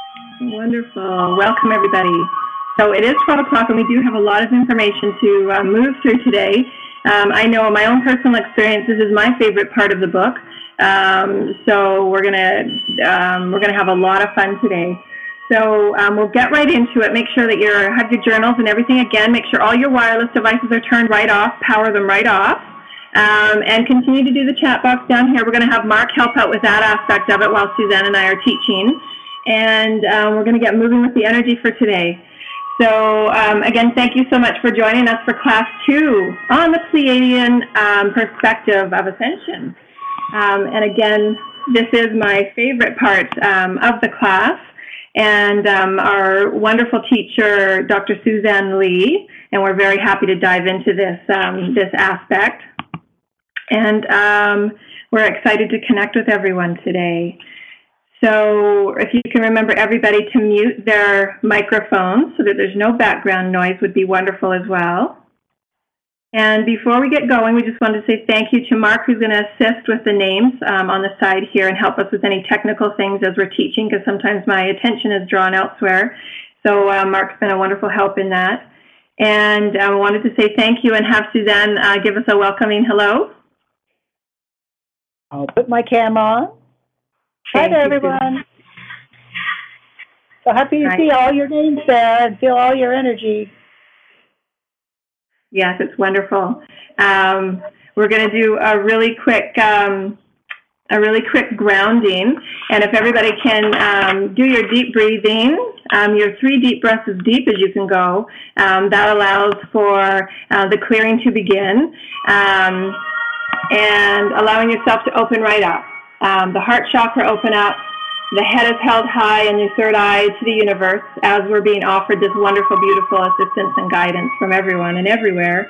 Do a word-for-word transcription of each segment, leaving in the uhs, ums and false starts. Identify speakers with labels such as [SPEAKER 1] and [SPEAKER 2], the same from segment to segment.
[SPEAKER 1] Wonderful. Welcome, everybody. So it is twelve o'clock, and we do have a lot of information to uh, move through today. Um, I know my own personal experience, this is my favorite part of the book. Um, so we're gonna um, we're gonna have a lot of fun today. So um, we'll get right into it. Make sure that you have your journals and everything. Again, make sure all your wireless devices are turned right off. Power them right off. Um, and continue to do the chat box down here. We're going to have Mark help out with that aspect of it while Suzanne and I are teaching. And um, we're going to get moving with the energy for today. So um, again, thank you so much for joining us for class two on the Pleiadian um, perspective of ascension. Um, and again, this is my favorite part um, of the class. And um, our wonderful teacher, Doctor Suzanne Lee, and we're very happy to dive into this, um, this aspect. And um, we're excited to connect with everyone today. So if you can remember everybody to mute their microphones so that there's no background noise would be wonderful as well. And before we get going, we just wanted to say thank you to Mark, who's going to assist with the names um, on the side here and help us with any technical things as we're teaching, because sometimes my attention is drawn elsewhere. So uh, Mark's been a wonderful help in that. And I wanted to say thank you and have Suzanne uh, give us a welcoming hello.
[SPEAKER 2] I'll put my camera on.
[SPEAKER 1] Thank
[SPEAKER 2] Hi there,
[SPEAKER 1] you,
[SPEAKER 2] everyone.
[SPEAKER 1] Suzanne.
[SPEAKER 2] So happy to
[SPEAKER 1] Hi.
[SPEAKER 2] see all your names there and feel all your energy.
[SPEAKER 1] Yes, it's wonderful. Um, we're going to do a really quick, um, a really quick grounding, and if everybody can um, do your deep breathing, um, your three deep breaths as deep as you can go. Um, that allows for uh, the clearing to begin, um, and allowing yourself to open right up. Um, the heart chakra open up. The head is held high and your third eye to the universe as we're being offered this wonderful, beautiful assistance and guidance from everyone and everywhere.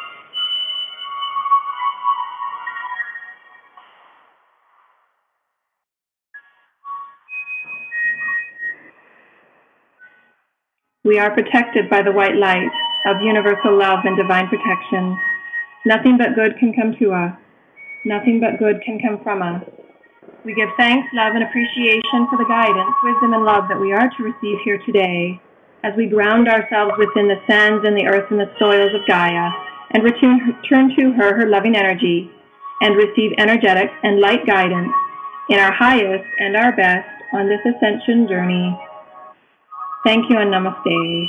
[SPEAKER 1] We are protected by the white light of universal love and divine protection. Nothing but good can come to us. Nothing but good can come from us. We give thanks, love, and appreciation for the guidance, wisdom, and love that we are to receive here today as we ground ourselves within the sands and the earth and the soils of Gaia and return, turn to her, her loving energy, and receive energetic and light guidance in our highest and our best on this ascension journey. Thank you and namaste.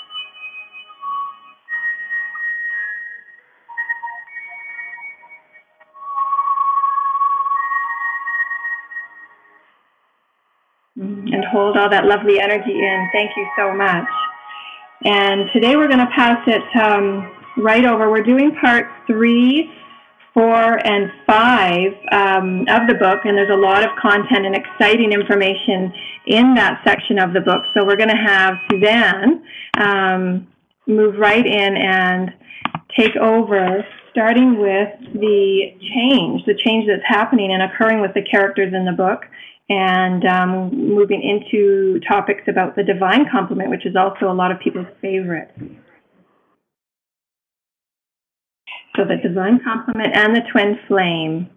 [SPEAKER 1] And hold all that lovely energy in. Thank you so much. And today we're going to pass it um, right over. We're doing parts three, four, and five um, of the book, and there's a lot of content and exciting information in that section of the book. So we're going to have Suzanne um, move right in and take over, starting with the change, the change that's happening and occurring with the characters in the book, and um, moving into topics about the divine complement, which is also a lot of people's favorite. So the divine complement and the twin flame.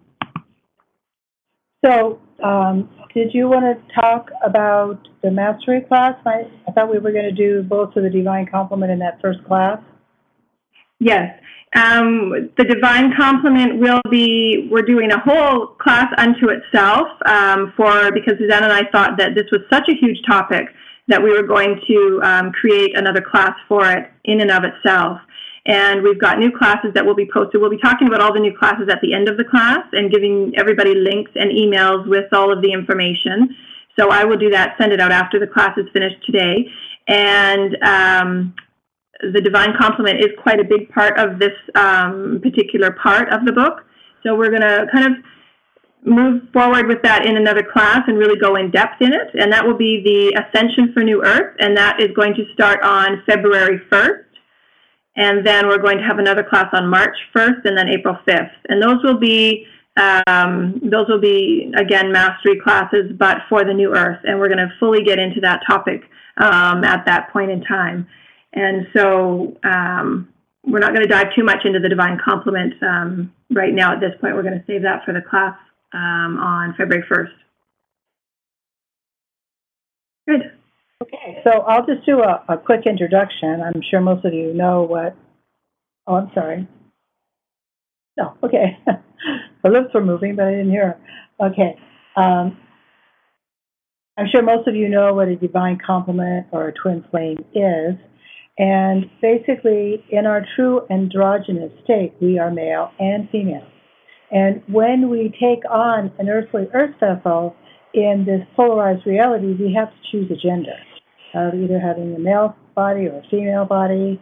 [SPEAKER 2] So um, did you want to talk about the mastery class? I, I thought we were going to do both of the divine complement in that first class.
[SPEAKER 1] Yes. Um, the divine complement will be, we're doing a whole class unto itself um, for, because Suzanne and I thought that this was such a huge topic that we were going to um, create another class for it in and of itself. And we've got new classes that will be posted. We'll be talking about all the new classes at the end of the class and giving everybody links and emails with all of the information. So I will do that, send it out after the class is finished today. And um, the divine complement is quite a big part of this um, particular part of the book. So we're going to kind of move forward with that in another class and really go in depth in it. And that will be the Ascension for New Earth, and that is going to start on February first. And then we're going to have another class on March first and then April fifth. And those will be, um, those will be again, mastery classes, but for the New Earth. And we're going to fully get into that topic um, at that point in time. And so um, we're not going to dive too much into the divine complement um, right now at this point. We're going to save that for the class um, on February first. Good.
[SPEAKER 2] Okay, so I'll just do a, a quick introduction. I'm sure most of you know what, oh, I'm sorry. No, okay. Her lips were moving, but I didn't hear her. Okay. Um, I'm sure most of you know what a divine complement or a twin flame is. And basically, in our true androgynous state, we are male and female. And when we take on an earthly earth vessel in this polarized reality, we have to choose a gender, uh, either having a male body or a female body.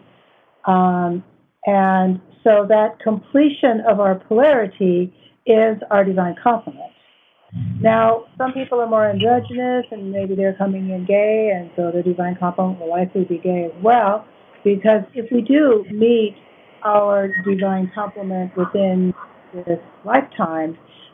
[SPEAKER 2] Um, and so that completion of our polarity is our divine complement. Now, some people are more androgynous, and maybe they're coming in gay, and so their divine complement will likely be gay as well, because if we do meet our divine complement within this lifetime,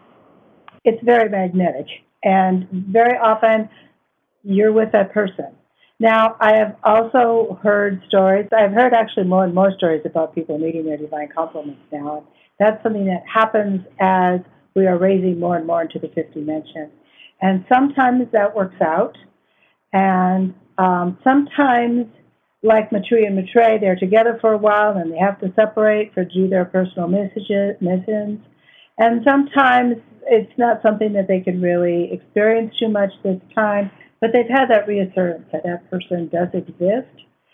[SPEAKER 2] it's very magnetic, and very often you're with that person. Now, I have also heard stories, I've heard actually more and more stories about people meeting their divine complements now. That's something that happens as we are raising more and more into the fifth dimension. And sometimes that works out, and um, sometimes, like Maitreya and Maitreya, they're together for a while and they have to separate for do their personal messages, missions. And sometimes it's not something that they can really experience too much this time, but they've had that reassurance that that person does exist.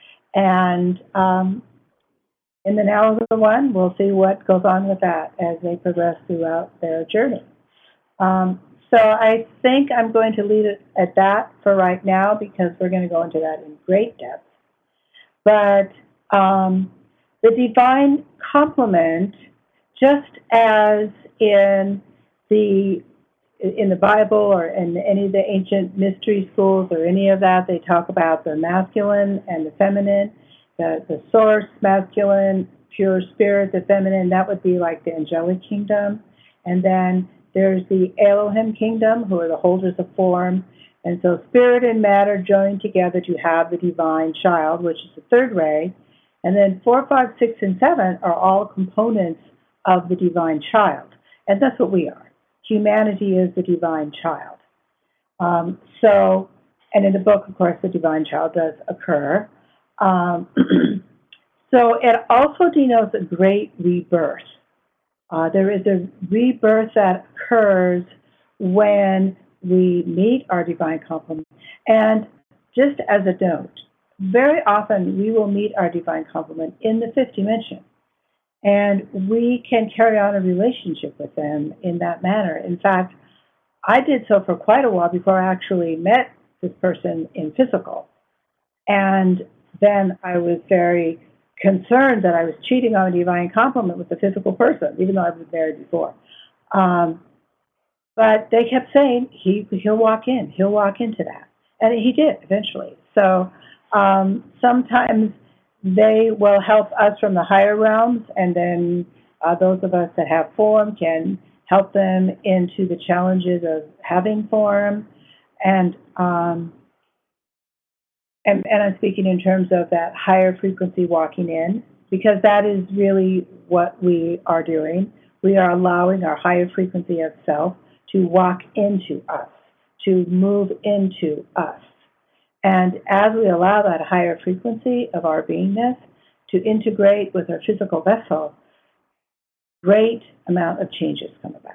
[SPEAKER 2] And um, in the now of the one, we'll see what goes on with that as they progress throughout their journey. Um, so I think I'm going to leave it at that for right now, because we're going to go into that in great depth. But um, the divine complement, just as in the in the Bible or in any of the ancient mystery schools or any of that, they talk about the masculine and the feminine, the, the source, masculine, pure spirit, the feminine, that would be like the angelic kingdom. And then there's the Elohim kingdom, who are the holders of form. And so spirit and matter join together to have the divine child, which is the third ray. And then four, five, six, and seven are all components of the divine child. And that's what we are. Humanity is the divine child. Um, so, and in the book, of course, the divine child does occur. Um, so it also denotes a great rebirth. Uh, there is a rebirth that occurs when we meet our divine complement. And just as a note, very often we will meet our divine complement in the fifth dimension. And we can carry on a relationship with them in that manner. In fact, I did so for quite a while before I actually met this person in physical. And then I was very concerned that I was cheating on a divine complement with the physical person, even though I was married before. Um, but they kept saying, he, he'll walk in, he'll walk into that. And he did eventually. So um, sometimes they will help us from the higher realms, and then uh, those of us that have form can help them into the challenges of having form. And um, and, and I'm speaking in terms of that higher frequency walking in, because that is really what we are doing. We are allowing our higher frequency of self to walk into us, to move into us. And as we allow that higher frequency of our beingness to integrate with our physical vessel, great amount of changes come about.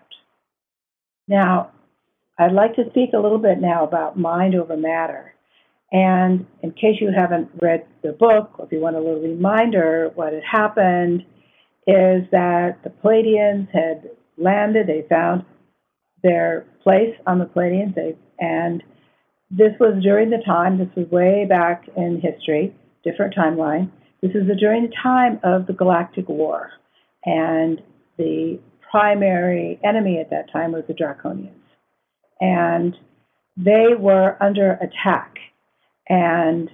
[SPEAKER 2] Now, I'd like to speak a little bit now about mind over matter. And in case you haven't read the book, or if you want a little reminder, what had happened is that the Pleiadians had landed. They found their place on the Pleiadians, they, and this was during the time, this was way back in history, different timeline. This is during the time of the Galactic War. And the primary enemy at that time was the Draconians. And they were under attack. And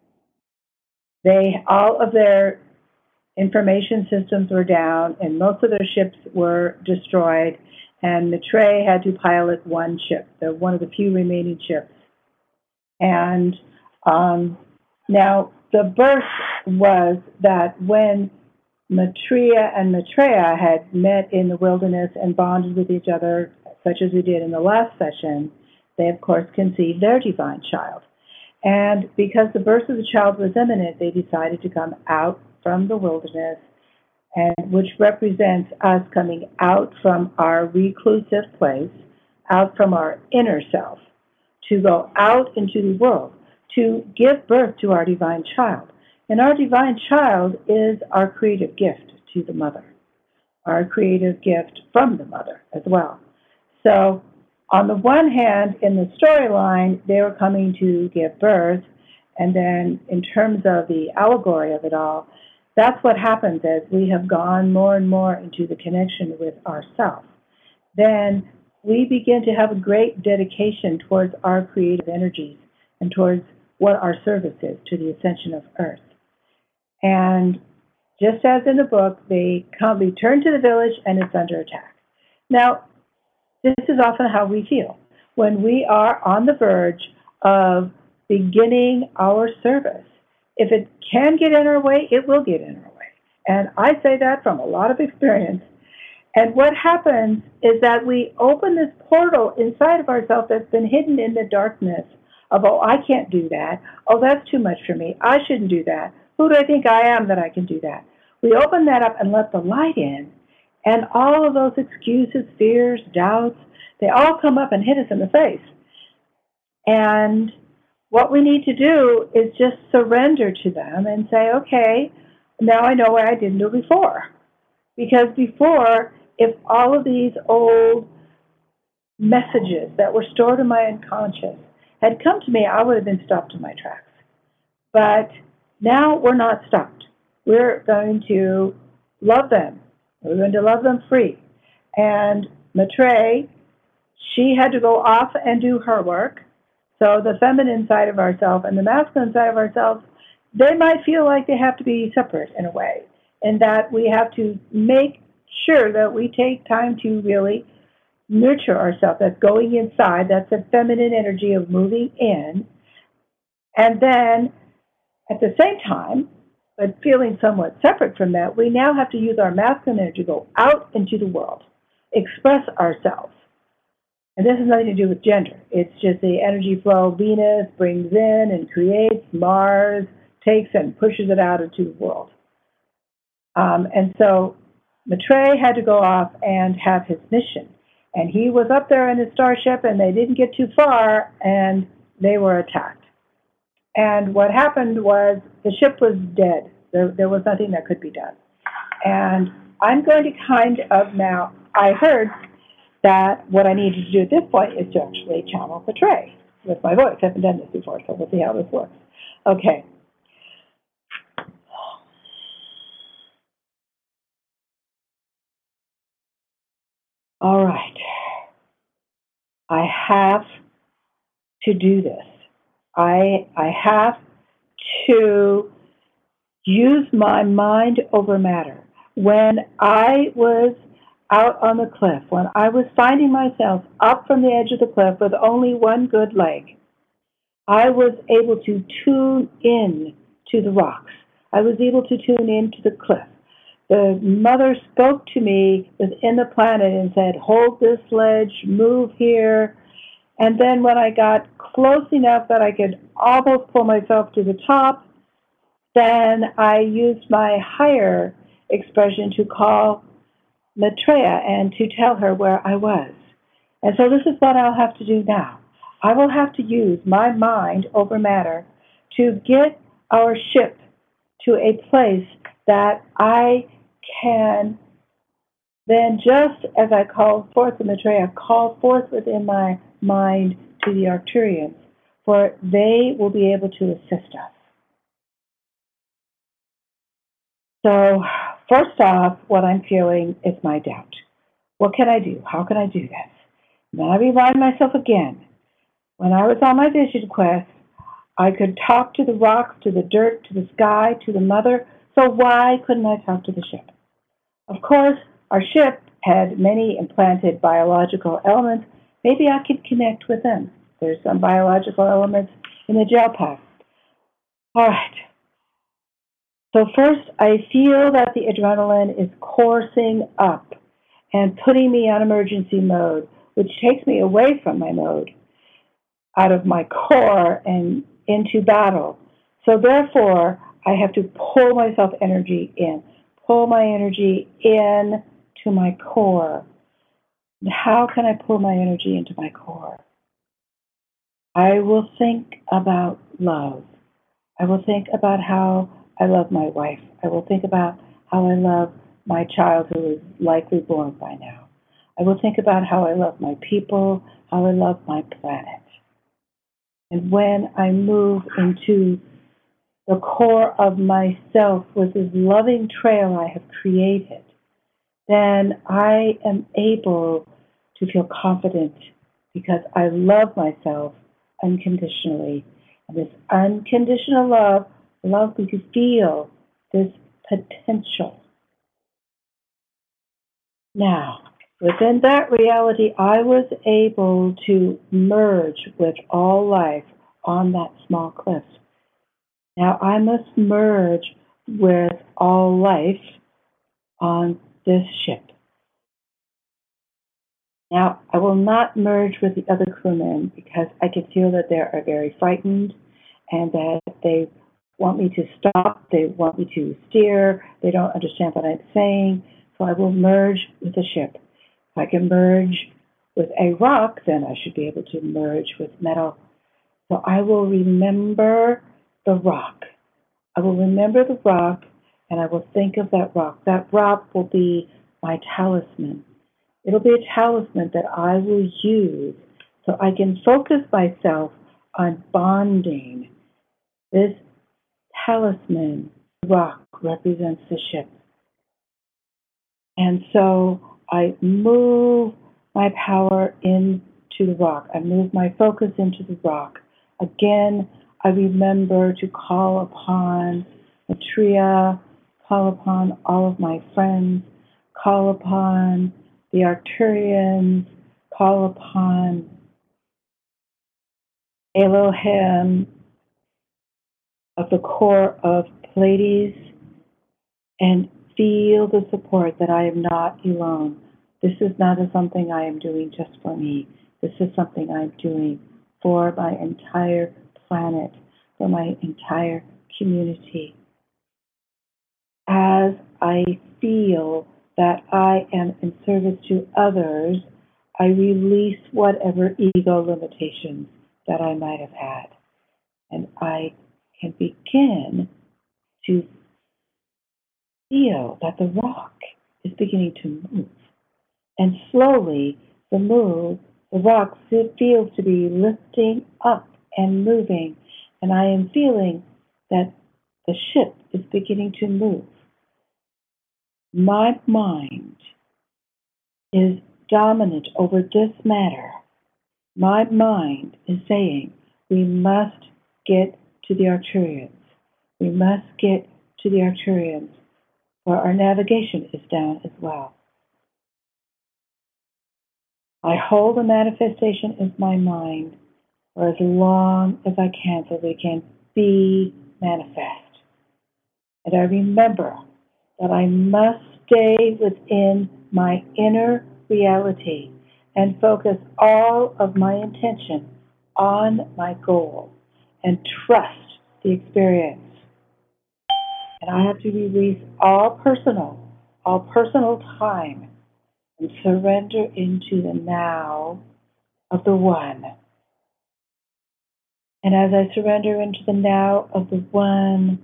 [SPEAKER 2] they, all of their information systems were down, and most of their ships were destroyed. And Maitreya had to pilot one ship, the, one of the few remaining ships. And um, now the birth was that when Maitreya and Maitreya had met in the wilderness and bonded with each other, such as we did in the last session, they of course conceived their divine child. And because the birth of the child was imminent, they decided to come out from the wilderness, and which represents us coming out from our reclusive place, out from our inner self, to go out into the world, to give birth to our divine child. And our divine child is our creative gift to the mother, our creative gift from the mother as well. So on the one hand, in the storyline, they were coming to give birth, and then in terms of the allegory of it all, that's what happens as we have gone more and more into the connection with ourself. Then we begin to have a great dedication towards our creative energies and towards what our service is to the ascension of Earth. And just as in the book, they come, return to the village, and it's under attack. Now, this is often how we feel when we are on the verge of beginning our service. If it can get in our way, it will get in our way. And I say that from a lot of experience. And what happens is that we open this portal inside of ourselves that's been hidden in the darkness of, oh, I can't do that. Oh, that's too much for me. I shouldn't do that. Who do I think I am that I can do that? We open that up and let the light in, and all of those excuses, fears, doubts, they all come up and hit us in the face. And what we need to do is just surrender to them and say, okay, now I know what I didn't do before. Because before, if all of these old messages that were stored in my unconscious had come to me, I would have been stopped in my tracks. But now we're not stopped. We're going to love them. We're going to love them free. And Maitreyi, she had to go off and do her work. So the feminine side of ourselves and the masculine side of ourselves, they might feel like they have to be separate in a way, and that we have to make sure that we take time to really nurture ourselves. That's going inside. That's the feminine energy of moving in. And then at the same time, but feeling somewhat separate from that, we now have to use our masculine energy to go out into the world, express ourselves. And this has nothing to do with gender. It's just the energy flow. Venus brings in and creates. Mars takes and pushes it out into the world. Um, and so Maitreyi had to go off and have his mission. And he was up there in his starship, and they didn't get too far, and they were attacked. And what happened was the ship was dead. There, there was nothing that could be done. And I'm going to kind of now, I heard that what I needed to do at this point is to actually channel Maitreyi with my voice. I haven't done this before, so we'll see how this works. Okay. All right. I have to do this. I I have to use my mind over matter. When I was out on the cliff, when I was finding myself up from the edge of the cliff with only one good leg, I was able to tune in to the rocks. I was able to tune in to the cliff. The mother spoke to me within the planet and said, hold this ledge, move here. And then when I got close enough that I could almost pull myself to the top, then I used my higher expression to call Maitreyi and to tell her where I was. And so this is what I'll have to do now. I will have to use my mind over matter to get our ship to a place that I can then, just as I called forth the Maitreyi, I call forth within my mind to the Arcturians, for they will be able to assist us. So, first off, what I'm feeling is my doubt. What can I do? How can I do this? And then I remind myself again, when I was on my vision quest, I could talk to the rocks, to the dirt, to the sky, to the mother, so why couldn't I talk to the ship? Of course, our ship had many implanted biological elements. Maybe I could connect with them. There's some biological elements in the gel pack. All right. So first, I feel that the adrenaline is coursing up and putting me on emergency mode, which takes me away from my mode, out of my core and into battle. So therefore, I have to pull myself energy in, pull my energy in to my core. How can I pull my energy into my core? I will think about love. I will think about how I love my wife. I will think about how I love my child who is likely born by now. I will think about how I love my people, how I love my planet. And when I move into the core of myself with this loving trail I have created, then I am able to feel confident because I love myself unconditionally. And this unconditional love allows me to feel this potential. Now, within that reality, I was able to merge with all life on that small cliff. Now I must merge with all life on this ship. Now, I will not merge with the other crewmen because I can feel that they are very frightened and that they want me to stop, they want me to steer, they don't understand what I'm saying, so I will merge with the ship. If I can merge with a rock, then I should be able to merge with metal. So I will remember the rock. I will remember the rock and I will think of that rock. That rock will be my talisman. It'll be a talisman that I will use so I can focus myself on bonding. This talisman rock represents the ship. And so I move my power into the rock. I move my focus into the rock. Again, I remember to call upon Maitreya, call upon all of my friends, call upon the Arcturians, call upon Elohim of the core of Pleiades, and feel the support that I am not alone. This is not a something I am doing just for me. This is something I'm doing for my entire planet, for my entire community. As I feel that I am in service to others, I release whatever ego limitations that I might have had. And I can begin to feel that the rock is beginning to move. And slowly, the move, the rock feels to be lifting up and moving. And I am feeling that the ship is beginning to move. My mind is dominant over this matter. My mind is saying, we must get to the Arcturians. We must get to the Arcturians, where our navigation is down as well. I hold the manifestation in my mind for as long as I can so they can be manifest. And I remember that I must stay within my inner reality and focus all of my intention on my goal and trust the experience. And I have to release all personal, all personal time and surrender into the now of the one. And as I surrender into the now of the one,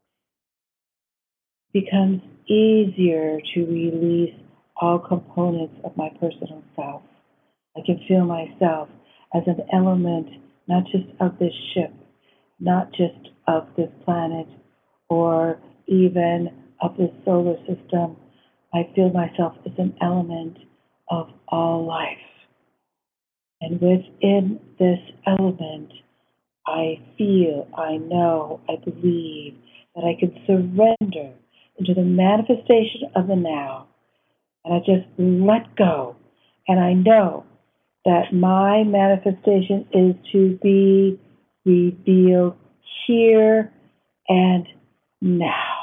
[SPEAKER 2] it becomes easier to release all components of my personal self. I can feel myself as an element, not just of this ship, not just of this planet, or even of this solar system. I feel myself as an element of all life. And within this element, I feel, I know, I believe that I can surrender into the manifestation of the now. And I just let go. And I know that my manifestation is to be revealed here and now.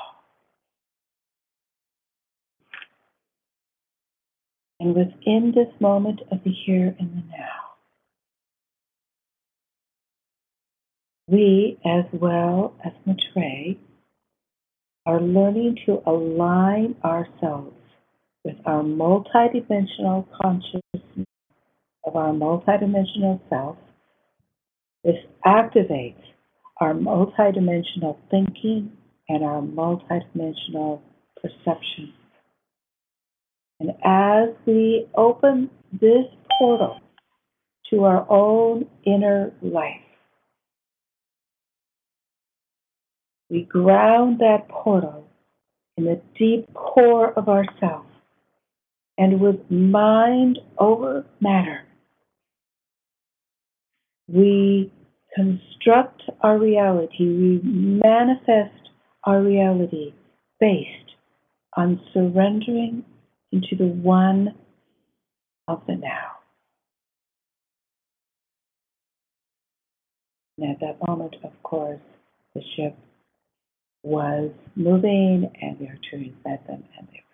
[SPEAKER 2] And within this moment of the here and the now, we, as well as Maitreyi, are learning to align ourselves with our multidimensional consciousness of our multidimensional self. This activates our multidimensional thinking and our multidimensional perception. And as we open this portal to our own inner life, we ground that portal in the deep core of ourself, and with mind over matter, we construct our reality, we manifest our reality based on surrendering into the one of the now. And at that moment, of course, the ship was moving, and the Arcturians met them, and they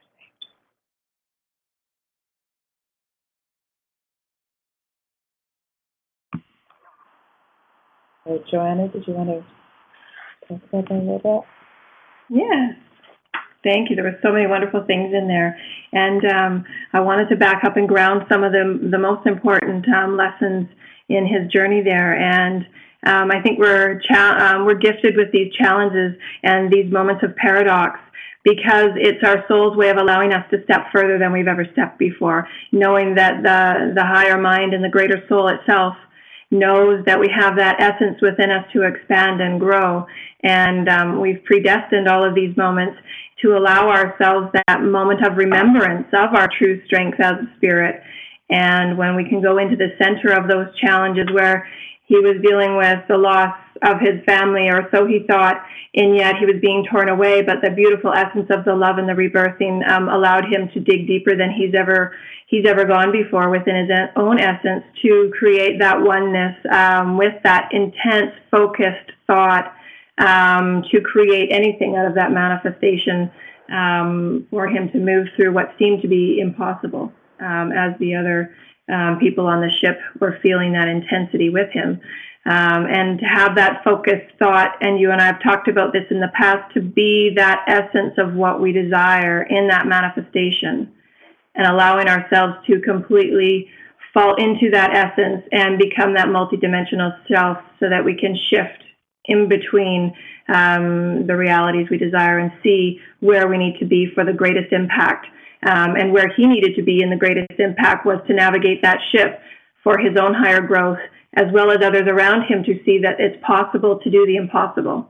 [SPEAKER 2] were saved. So, Joanna, did you want to talk about that a little bit?
[SPEAKER 1] Yes. Thank you. There were so many wonderful things in there. And um, I wanted to back up and ground some of the, the most important um, lessons in his journey there. And um, I think we're, cha- um, we're gifted with these challenges and these moments of paradox, because it's our soul's way of allowing us to step further than we've ever stepped before, knowing that the, the higher mind and the greater soul itself knows that we have that essence within us to expand and grow. And um, we've predestined all of these moments to allow ourselves that moment of remembrance of our true strength as a spirit. And when we can go into the center of those challenges where he was dealing with the loss of his family, or so he thought, and yet he was being torn away, but the beautiful essence of the love and the rebirthing um, allowed him to dig deeper than he's ever he's ever gone before within his own essence, to create that oneness um, with that intense, focused thought, um, to create anything out of that manifestation, um, for him to move through what seemed to be impossible, um, as the other um, people on the ship were feeling that intensity with him. Um, and to have that focused thought, and you and I have talked about this in the past, to be that essence of what we desire in that manifestation, and allowing ourselves to completely fall into that essence and become that multidimensional self, so that we can shift in between um, the realities we desire and see where we need to be for the greatest impact. Um, and where he needed to be in the greatest impact was to navigate that ship for his own higher growth, as well as others around him, to see that it's possible to do the impossible.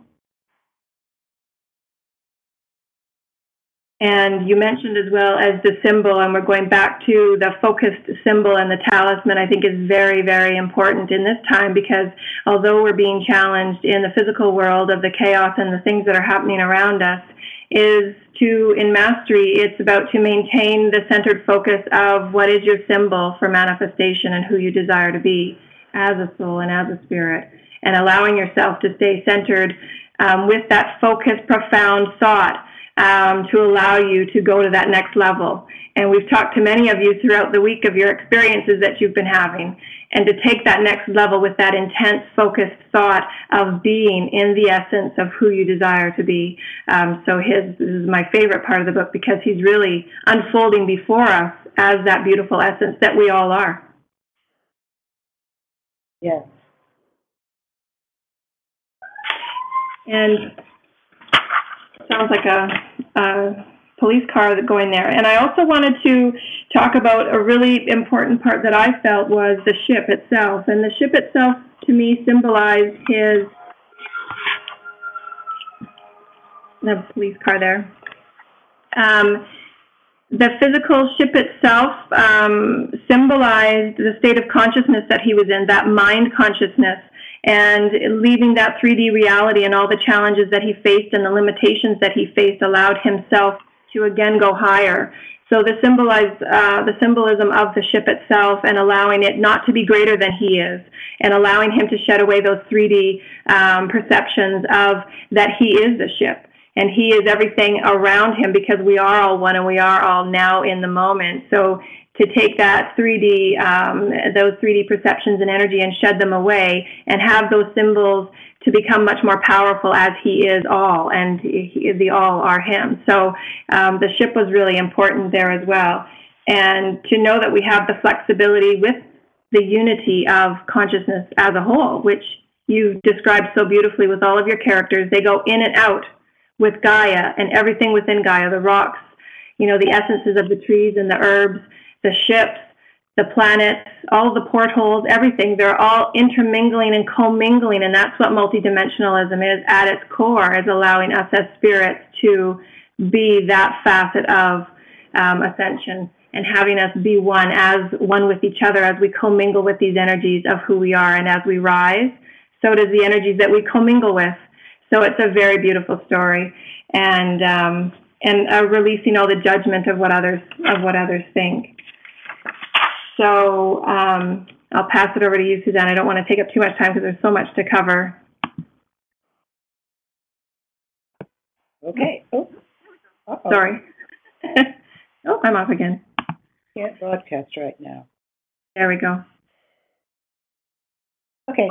[SPEAKER 1] And you mentioned as well as the symbol, and we're going back to the focused symbol, and the talisman, I think, is very, very important in this time, because although we're being challenged in the physical world of the chaos and the things that are happening around us, is to, in mastery, it's about to maintain the centered focus of what is your symbol for manifestation and who you desire to be as a soul and as a spirit, and allowing yourself to stay centered um, with that focused, profound thought, Um, to allow you to go to that next level. And we've talked to many of you throughout the week of your experiences that you've been having, and to take that next level with that intense, focused thought of being in the essence of who you desire to be. Um, so his this is my favorite part of the book, because he's really unfolding before us as that beautiful essence that we all are.
[SPEAKER 2] Yes.
[SPEAKER 1] And sounds like a, a police car going there. And I also wanted to talk about a really important part that I felt was the ship itself. And the ship itself, to me, symbolized his, the police car there. Um, the physical ship itself um, symbolized the state of consciousness that he was in, that mind consciousness, and leaving that three D reality and all the challenges that he faced and the limitations that he faced allowed himself to again go higher. So the symbolize, uh, the symbolism of the ship itself, and allowing it not to be greater than he is, and allowing him to shed away those three D um, perceptions of that he is the ship and he is everything around him, because we are all one and we are all now in the moment. So to take that three D, um, those three D perceptions and energy and shed them away, and have those symbols to become much more powerful as he is all, and he, the all are him. So um, the ship was really important there as well. And to know that we have the flexibility with the unity of consciousness as a whole, which you described so beautifully with all of your characters. They go in and out with Gaia and everything within Gaia, the rocks, you know, the essences of the trees and the herbs, the ships, the planets, all the portholes, everything. They're all intermingling and commingling, and that's what multidimensionalism is at its core, is allowing us as spirits to be that facet of um, ascension and having us be one, as one with each other, as we commingle with these energies of who we are, and as we rise, so does the energies that we commingle with. So it's a very beautiful story, and um, and uh, releasing all the judgment of what others of what others think. So um, I'll pass it over to you, Suzanne. I don't want to take up too much time because there's so much to cover.
[SPEAKER 2] Okay. Oh. Uh-oh.
[SPEAKER 1] Sorry. Oh, I'm off again.
[SPEAKER 2] Can't broadcast right now.
[SPEAKER 1] There we go.
[SPEAKER 2] Okay.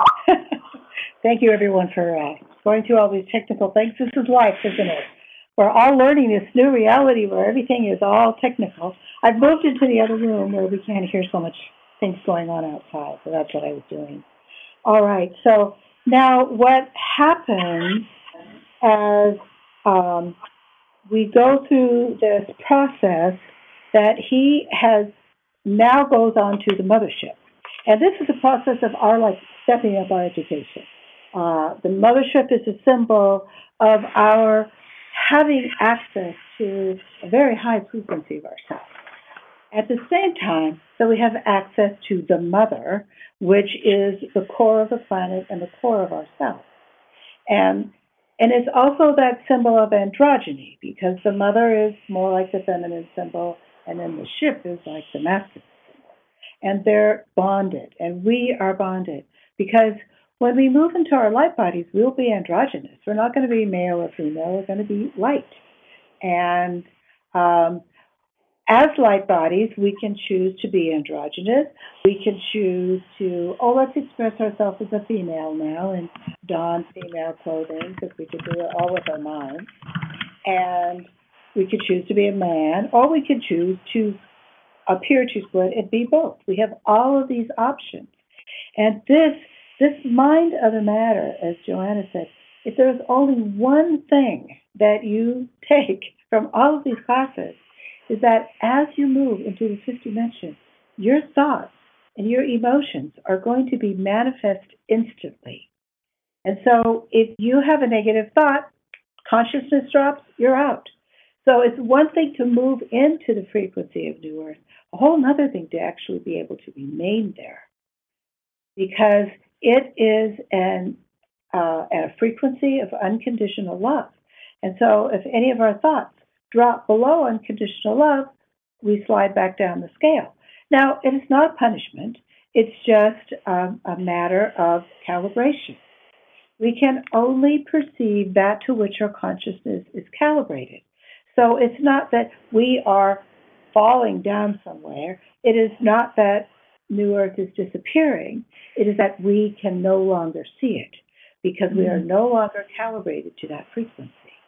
[SPEAKER 2] Thank you, everyone, for uh, going through all these technical things. This is life, isn't it? We're all learning this new reality where everything is all technical. I've moved into the other room where we can't hear so much things going on outside, so that's what I was doing. All right, so now what happens as um, we go through this process that he has now goes on to the mothership. And this is a process of our, like, stepping up our education. Uh, the mothership is a symbol of our having access to a very high frequency of ourselves. At the same time, so we have access to the mother, which is the core of the planet and the core of ourselves. And and it's also that symbol of androgyny, because the mother is more like the feminine symbol, and then the ship is like the masculine symbol. And they're bonded, and we are bonded, because when we move into our light bodies, we'll be androgynous. We're not going to be male or female. We're going to be light. And um, as light bodies, we can choose to be androgynous. We can choose to, oh, let's express ourselves as a female now and don female clothing, because we could do it all with our minds. And we could choose to be a man, or we could choose to appear to split and be both. We have all of these options. And this This mind of the matter, as Joanna said, if there's only one thing that you take from all of these classes, is that as you move into the fifth dimension, your thoughts and your emotions are going to be manifest instantly. And so if you have a negative thought, consciousness drops, you're out. So it's one thing to move into the frequency of New Earth, a whole other thing to actually be able to remain there. Because it is an, uh, a frequency of unconditional love. And so if any of our thoughts drop below unconditional love, we slide back down the scale. Now, it is not punishment. It's just um, a matter of calibration. We can only perceive that to which our consciousness is calibrated. So it's not that we are falling down somewhere. It is not that New Earth is disappearing. It is that we can no longer see it because we are no longer calibrated to that frequency.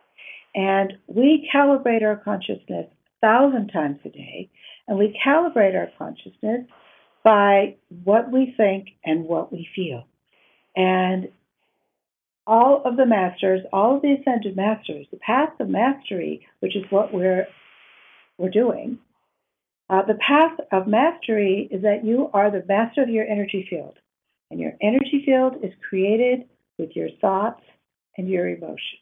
[SPEAKER 2] And we calibrate our consciousness a thousand times a day, and we calibrate our consciousness by what we think and what we feel. And all of the masters, all of the ascended masters, the path of mastery, which is what we're we're doing, uh, the path of mastery is that you are the master of your energy field. And your energy field is created with your thoughts and your emotions.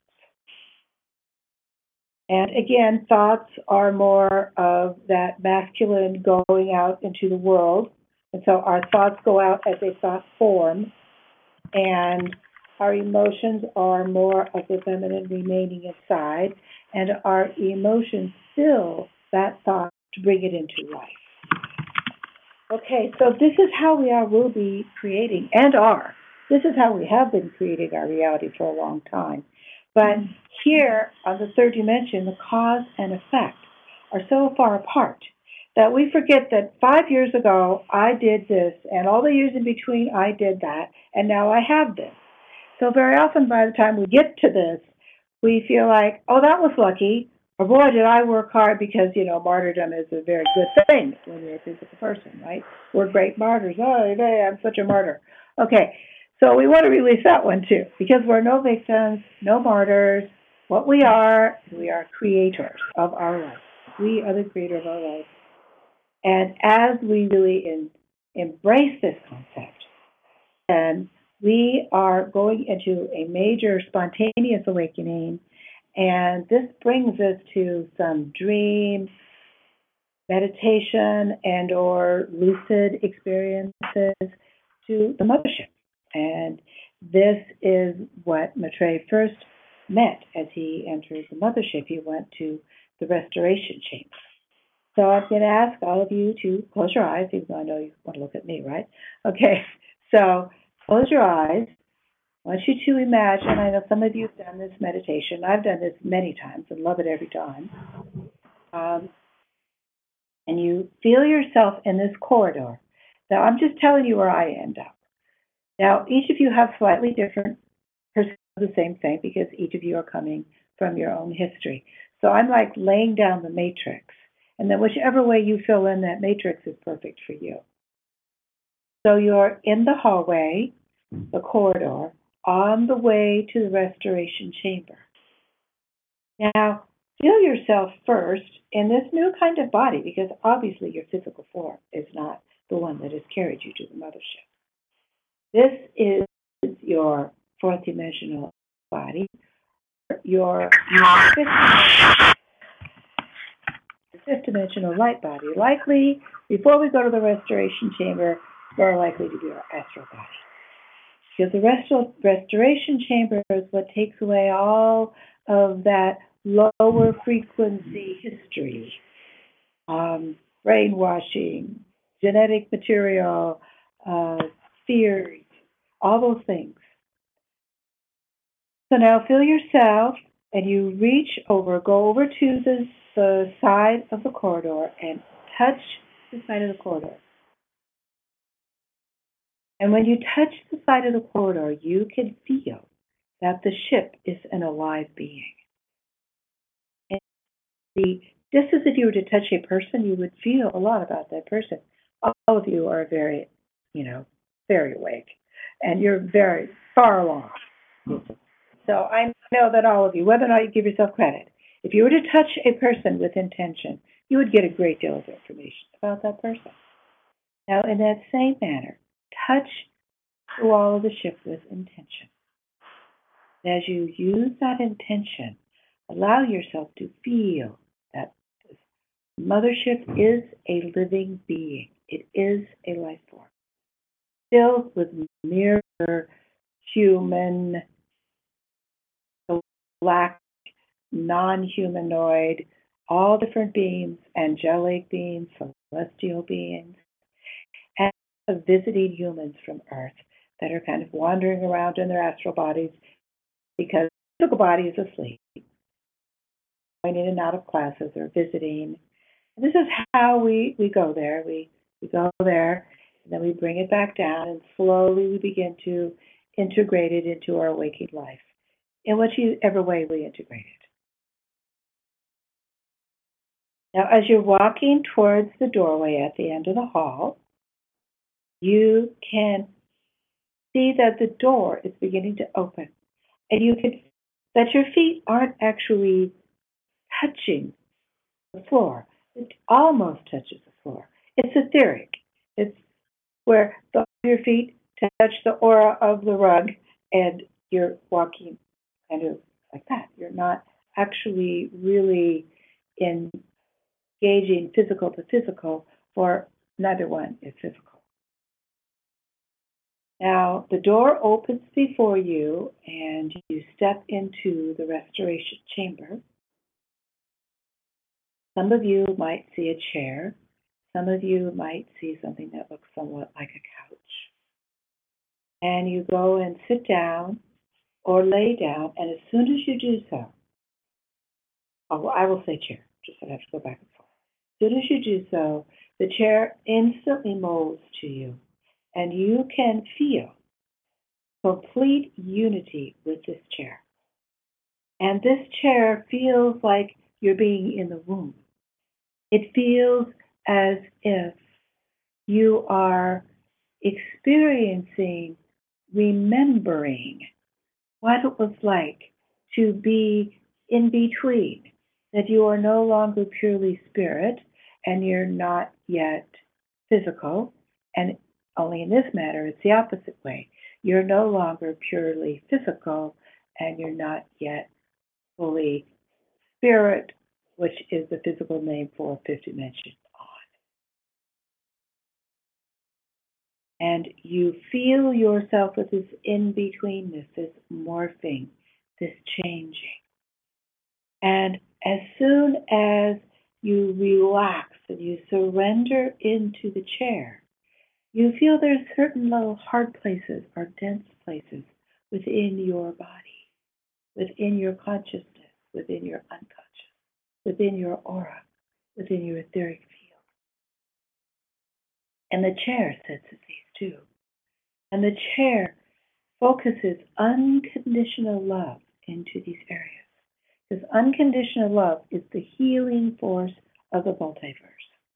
[SPEAKER 2] And again, thoughts are more of that masculine going out into the world. And so our thoughts go out as a thought form. And our emotions are more of the feminine remaining inside. And our emotions fill that thought to bring it into life. Okay, so this is how we are, will be creating, and are. This is how we have been creating our reality for a long time. But here, on the third dimension, the cause and effect are so far apart that we forget that five years ago, I did this, and all the years in between, I did that, and now I have this. So very often by the time we get to this, we feel like, oh, that was lucky, or boy, did I work hard, because, you know, martyrdom is a very good thing when you're a physical person, right? We're great martyrs. Oh, hey, I'm such a martyr. Okay, so we want to release that one too, because we're no victims, no martyrs. What we are, we are creators of our life. We are the creator of our life. And as we really in, embrace this concept, then we are going into a major spontaneous awakening, and this brings us to some dream, meditation, and or lucid experiences to the mothership. And this is what Maitreya first met as he entered the mothership. He went to the restoration chamber. So I'm going to ask all of you to close your eyes, even though I know you want to look at me, right? Okay, so close your eyes. I want you to imagine, I know some of you have done this meditation. I've done this many times and love it every time. Um, and you feel yourself in this corridor. Now, I'm just telling you where I end up. Now, each of you have slightly different perspectives of the same thing, because each of you are coming from your own history. So I'm like laying down the matrix. And then whichever way you fill in that matrix is perfect for you. So you're in the hallway, the corridor, on the way to the restoration chamber. Now, feel yourself first in this new kind of body, because obviously your physical form is not the one that has carried you to the mothership. This is your fourth dimensional body, your fifth, fifth dimensional light body. Likely, before we go to the restoration chamber, more likely to be our astral body. Because the rest- restoration chamber is what takes away all of that lower frequency history, um, brainwashing, genetic material, uh, fears, all those things. So now feel yourself, and you reach over, go over to the, the side of the corridor and touch the side of the corridor. And when you touch the side of the corridor, you can feel that the ship is an alive being. And the, just as if you were to touch a person, you would feel a lot about that person. All of you are very, you know, very awake, and you're very far along. So I know that all of you, whether or not you give yourself credit, if you were to touch a person with intention, you would get a great deal of information about that person. Now, in that same manner, touch the wall of the ship with intention. As you use that intention, allow yourself to feel that this mothership is a living being. It is a life form, filled with mere human, galactic, non-humanoid, all different beings, angelic beings, celestial beings, and visiting humans from Earth that are kind of wandering around in their astral bodies because the physical body is asleep, going in and out of classes or visiting. And this is how we, we go there. We, we go there, and then we bring it back down, and slowly we begin to integrate it into our waking life in whichever way we integrate it. Now, as you're walking towards the doorway at the end of the hall, you can see that the door is beginning to open, and you can that your feet aren't actually touching the floor. It almost touches the floor. It's etheric. It's where the, your feet touch the aura of the rug, and you're walking kind of like that. You're not actually really engaging physical to physical, for neither one is physical. Now, the door opens before you, and you step into the restoration chamber. Some of you might see a chair. Some of you might see something that looks somewhat like a couch. And you go and sit down or lay down, and as soon as you do so, oh, I will say chair, just so I have to go back and forth. As soon as you do so, the chair instantly molds to you, and you can feel complete unity with this chair. And this chair feels like you're being in the womb. It feels as if you are experiencing, remembering what it was like to be in between, that you are no longer purely spirit and you're not yet physical, and only in this matter it's the opposite way. You're no longer purely physical and you're not yet fully spirit, which is the physical name for fifth dimension on. And you feel yourself with this in-betweenness, this morphing, this changing. And as soon as you relax and you surrender into the chair, you feel there's certain little hard places or dense places within your body, within your consciousness, within your unconscious, within your aura, within your etheric field. And the chair senses these too. And the chair focuses unconditional love into these areas. Because unconditional love is the healing force of the multiverse.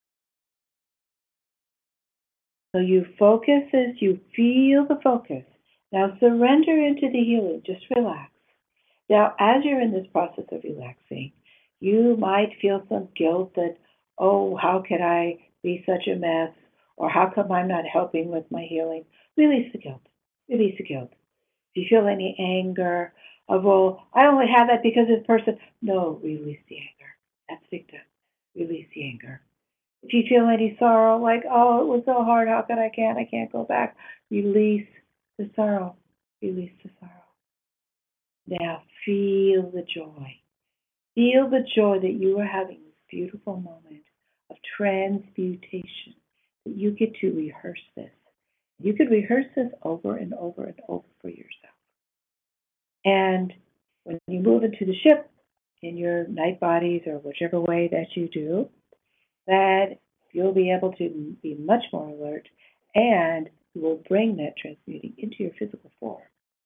[SPEAKER 2] So you focus as you feel the focus. Now surrender into the healing. Just relax. Now, as you're in this process of relaxing, you might feel some guilt that, oh, how could I be such a mess? Or how come I'm not helping with my healing? Release the guilt. Release the guilt. If you feel any anger, of, well, I only have that because this person. No, release the anger. That's victim. Release the anger. If you feel any sorrow, like, oh, it was so hard, how could I can't, I can't go back. Release the sorrow. Release the sorrow. Now feel the joy. Feel the joy that you are having this beautiful moment of transmutation, that you get to rehearse this. You could rehearse this over and over and over for yourself. And when you move into the ship, in your night bodies or whichever way that you do, that you'll be able to be much more alert, and you will bring that transmuting into your physical form.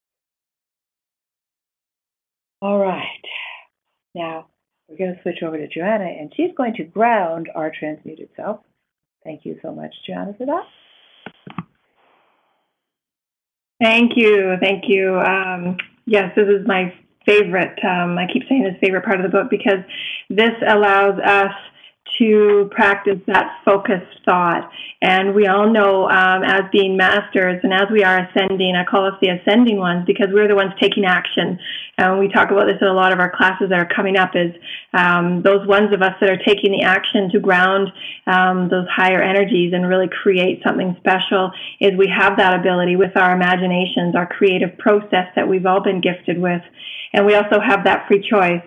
[SPEAKER 2] All right. Now, we're going to switch over to Joanna, and she's going to ground our transmuted self. Thank you so much, Joanna, for that.
[SPEAKER 1] Thank you. Thank you. Um, yes, this is my favorite. Um, I keep saying this favorite part of the book because this allows us to practice that focused thought. And we all know um, as being masters and as we are ascending, I call us the ascending ones because we're the ones taking action. And we talk about this in a lot of our classes that are coming up is um, those ones of us that are taking the action to ground um, those higher energies and really create something special is we have that ability with our imaginations, our creative process that we've all been gifted with. And we also have that free choice.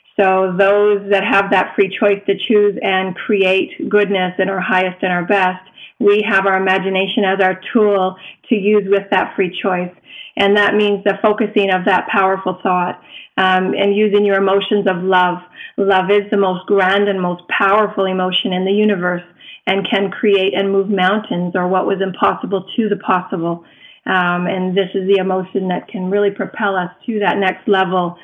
[SPEAKER 1] So those that have that free choice to choose and create goodness in our highest and our best, we have our imagination as our tool to use with that free choice. And that means the focusing of that powerful thought um, and using your emotions of love. Love is the most grand and most powerful emotion in the universe and can create and move mountains or what was impossible to the possible. Um, and this is the emotion that can really propel us to that next level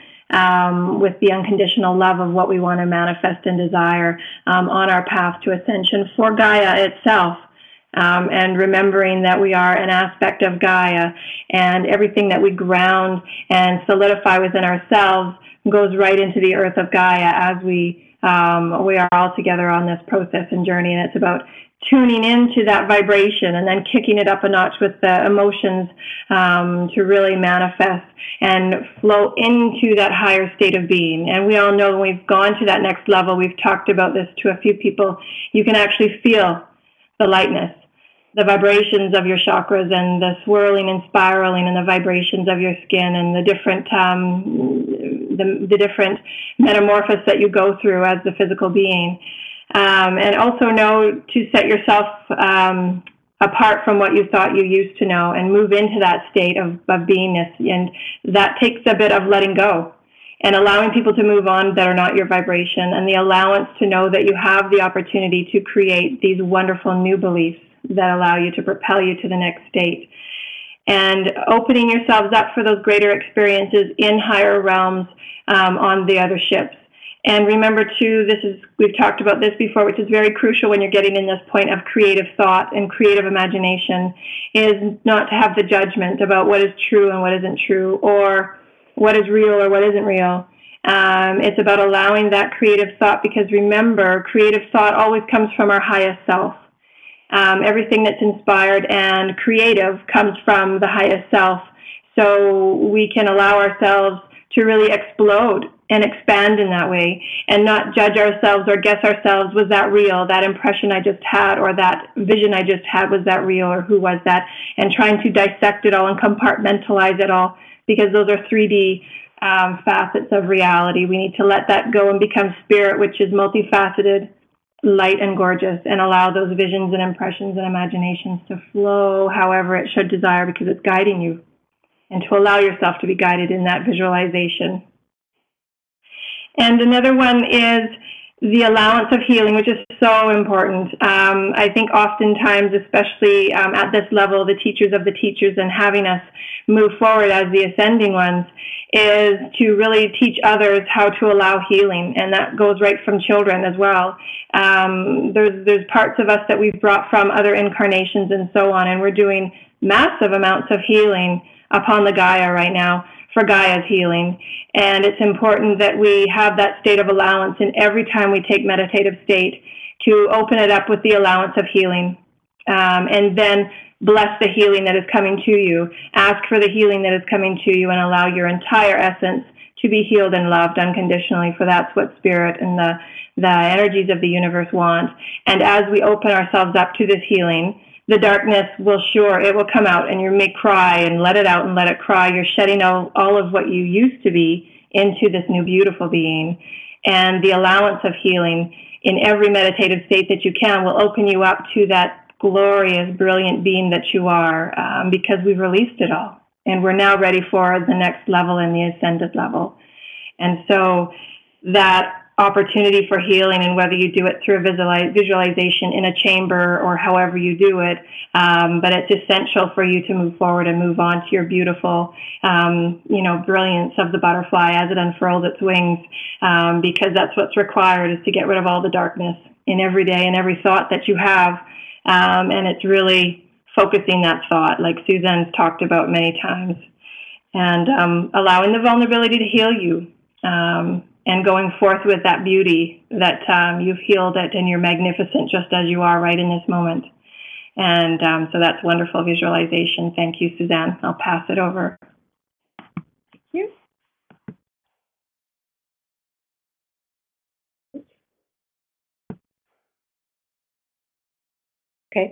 [SPEAKER 1] Um, with the unconditional love of what we want to manifest and desire um, on our path to ascension for Gaia itself. Um, and remembering that we are an aspect of Gaia and everything that we ground and solidify within ourselves goes right into the earth of Gaia as we um, we are all together on this process and journey. And it's about tuning into that vibration and then kicking it up a notch with the emotions um, to really manifest and flow into that higher state of being. And we all know when we've gone to that next level, we've talked about this to a few people, you can actually feel the lightness, the vibrations of your chakras and the swirling and spiraling and the vibrations of your skin and the different um, the, the different metamorphosis that you go through as the physical being. Um, and also know to set yourself um, apart from what you thought you used to know and move into that state of, of beingness. And that takes a bit of letting go and allowing people to move on that are not your vibration, and the allowance to know that you have the opportunity to create these wonderful new beliefs that allow you to propel you to the next state. and opening yourselves up for those greater experiences in higher realms um, on the other ships. And remember, too, this is, we've talked about this before, which is very crucial when you're getting in this point of creative thought and creative imagination, is not to have the judgment about what is true and what isn't true, or what is real or what isn't real. Um, it's about allowing that creative thought, because remember, creative thought always comes from our highest self. Um, everything that's inspired and creative comes from the highest self. So we can allow ourselves to really explode and expand in that way, and not judge ourselves or guess ourselves, was that real? That impression I just had, or that vision I just had, was that real, or who was that? And trying to dissect it all and compartmentalize it all, because those are three D um, facets of reality. We need to let that go and become spirit, which is multifaceted, light, and gorgeous, and allow those visions and impressions and imaginations to flow however it should desire, because it's guiding you, and to allow yourself to be guided in that visualization. And another one is the allowance of healing, which is so important. Um, I think oftentimes, especially um, at this level, the teachers of the teachers, and having us move forward as the ascending ones, is to really teach others how to allow healing. And that goes right from children as well. Um, there's, there's parts of us that we've brought from other incarnations and so on, and we're doing massive amounts of healing upon the Gaia right now for Gaia's healing. And it's important that we have that state of allowance in every time we take meditative state, to open it up with the allowance of healing, um, and then bless the healing that is coming to you. Ask for the healing that is coming to you, and allow your entire essence to be healed and loved unconditionally, for that's what spirit and the, the energies of the universe want. And as we open ourselves up to this healing, the darkness will sure, it will come out, and you may cry and let it out and let it cry. You're shedding all, all of what you used to be into this new beautiful being. And the allowance of healing in every meditative state that you can will open you up to that glorious, brilliant being that you are, um, because we've released it all. And we're now ready for the next level and the ascended level. And so that opportunity for healing, and whether you do it through a visualize, visualization in a chamber or however you do it, um, but it's essential for you to move forward and move on to your beautiful, um, you know, brilliance of the butterfly as it unfurls its wings, um, because that's what's required, is to get rid of all the darkness in every day and every thought that you have, um, and it's really focusing that thought, like Suzanne's talked about many times, and um, allowing the vulnerability to heal you. Um, and going forth with that beauty that um, you've healed it, and you're magnificent just as you are right in this moment. And um, so that's wonderful visualization. Thank you, Suzanne. I'll pass it over.
[SPEAKER 2] Thank you. Okay.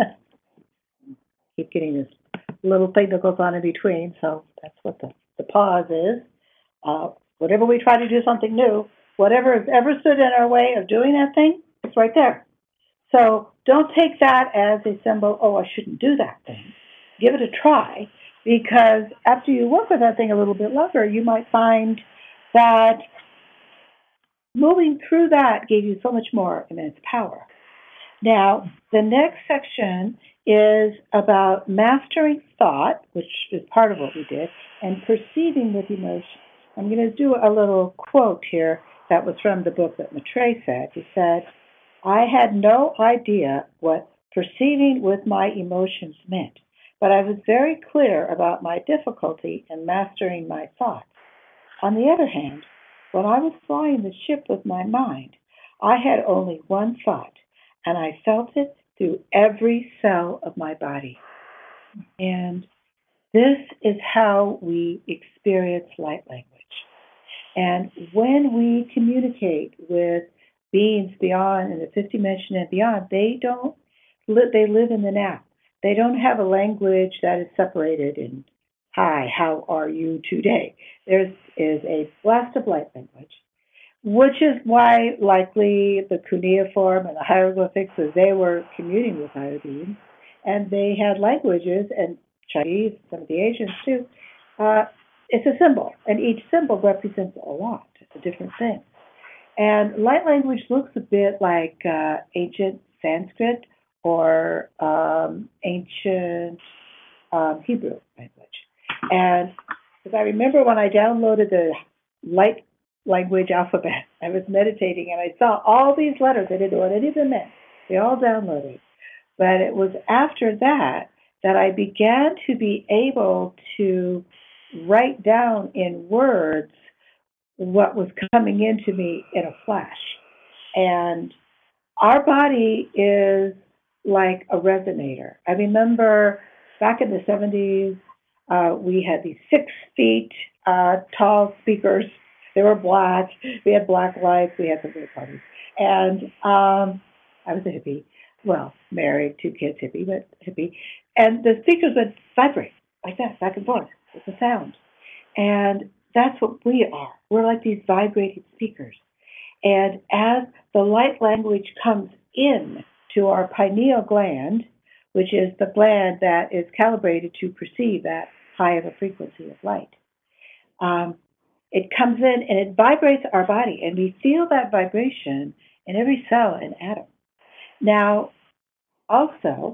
[SPEAKER 2] Keep getting this little thing that goes on in between, so that's what the, the pause is. Uh, whatever we try to do something new, whatever has ever stood in our way of doing that thing, it's right there. So don't take that as a symbol, oh, I shouldn't do that thing. Give it a try, because after you work with that thing a little bit longer, you might find that moving through that gave you so much more immense power. Now, the next section is about mastering thought, which is part of what we did, and perceiving with emotion. I'm going to do a little quote here that was from the book that Maitreyi said. He said, I had no idea what perceiving with my emotions meant, but I was very clear about my difficulty in mastering my thoughts. On the other hand, when I was flying the ship with my mind, I had only one thought, and I felt it through every cell of my body. And this is how we experience light language. And when we communicate with beings beyond, in the fifth dimension and beyond, they don't live, they live in the now. They don't have a language that is separated in, hi, how are you today? There is a blast of light language, which is why likely the cuneiform and the hieroglyphics, as they were communing with higher beings, and they had languages, and Chinese, some of the Asians too, uh, it's a symbol, and each symbol represents a lot of different things. And light language looks a bit like uh, ancient Sanskrit or um, ancient um, Hebrew language. And because I remember when I downloaded the light language alphabet, I was meditating and I saw all these letters. I didn't know what any of them meant. They all downloaded. But it was after that that I began to be able to write down in words what was coming into me in a flash. And our body is like a resonator. I remember back in the seventies, uh, we had these six feet uh, tall speakers. They were black. We had black lights. We had some great parties. And um, I was a hippie. Well, married, two kids, hippie, but hippie. And the speakers would vibrate like that, back and forth with the sound. And that's what we are. We're like these vibrating speakers. And as the light language comes in to our pineal gland, which is the gland that is calibrated to perceive that high of a frequency of light, um, it comes in and it vibrates our body, and we feel that vibration in every cell and atom. Now, also,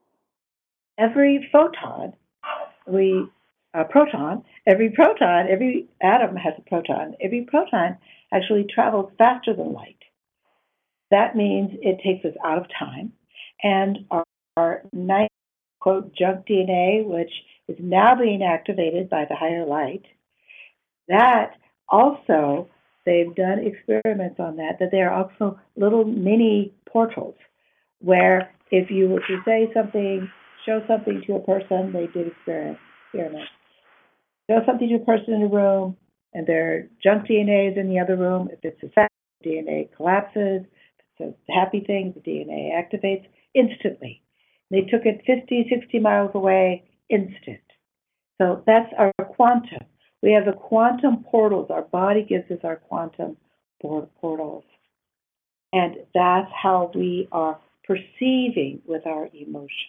[SPEAKER 2] every photon, we a proton, every proton, every atom has a proton. Every proton actually travels faster than light. That means it takes us out of time. And our, our nice, quote, junk D N A, which is now being activated by the higher light, that also, they've done experiments on that, that there are also little mini portals where if you were to say something, show something to a person, they did experiment, experiments. Show something to a person in a room, and their junk D N A is in the other room. If it's a sad, the D N A collapses. If it's a happy thing, the D N A activates instantly. They took it fifty, sixty miles away, instant. So that's our quantum. We have the quantum portals. Our body gives us our quantum portals. And that's how we are perceiving with our emotions.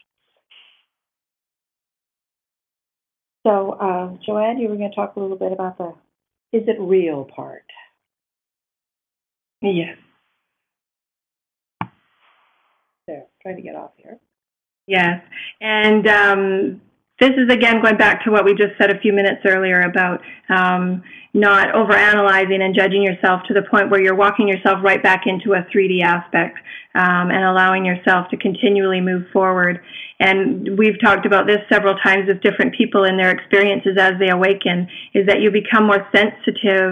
[SPEAKER 2] So, uh, Joanne, you were going to talk a little bit about the is it real part.
[SPEAKER 1] Yes.
[SPEAKER 2] There, trying to get off here.
[SPEAKER 1] Yes. And um, this is, again, going back to what we just said a few minutes earlier about um, not overanalyzing and judging yourself to the point where you're walking yourself right back into a three D aspect um, and allowing yourself to continually move forward. And we've talked about this several times with different people in their experiences as they awaken, is that you become more sensitive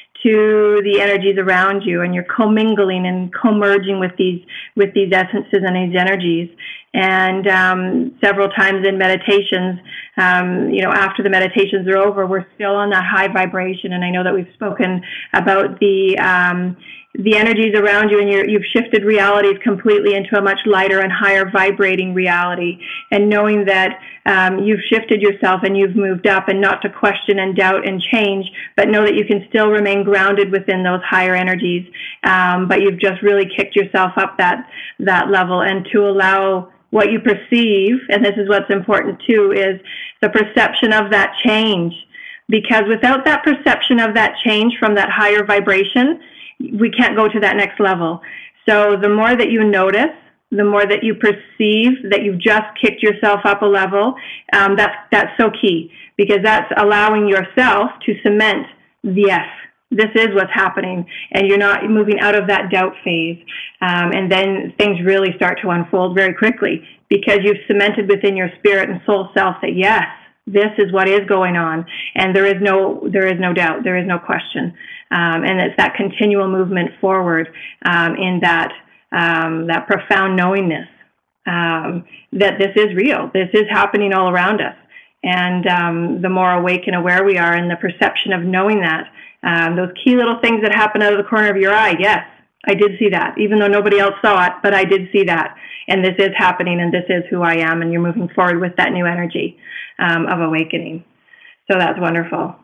[SPEAKER 1] to the energies around you, and you're commingling and co-merging with these with these essences and these energies. And um, several times in meditations, um, you know, after the meditations are over, we're still on that high vibration. And I know that we've spoken about the um, the energies around you, and you're, you've shifted realities completely into a much lighter and higher vibrating reality. And knowing that um, you've shifted yourself and you've moved up, and not to question and doubt and change, but know that you can still remain grounded within those higher energies. Um, but you've just really kicked yourself up that that level, and to allow what you perceive, and this is what's important too, is the perception of that change. Because without that perception of that change from that higher vibration, we can't go to that next level. So the more that you notice, the more that you perceive that you've just kicked yourself up a level, um, that's, that's so key, because that's allowing yourself to cement, yes, this is what's happening, and you're not moving out of that doubt phase. Um, and then things really start to unfold very quickly, because you've cemented within your spirit and soul self that, yes, this is what is going on, and there is no there is no doubt, there is no question. Um, and it's that continual movement forward um, in that um, that profound knowingness um, that this is real, this is happening all around us. And um, the more awake and aware we are in the perception of knowing that, um, those key little things that happen out of the corner of your eye, yes, I did see that, even though nobody else saw it, but I did see that. And this is happening, and this is who I am, and you're moving forward with that new energy um, of awakening. So that's wonderful.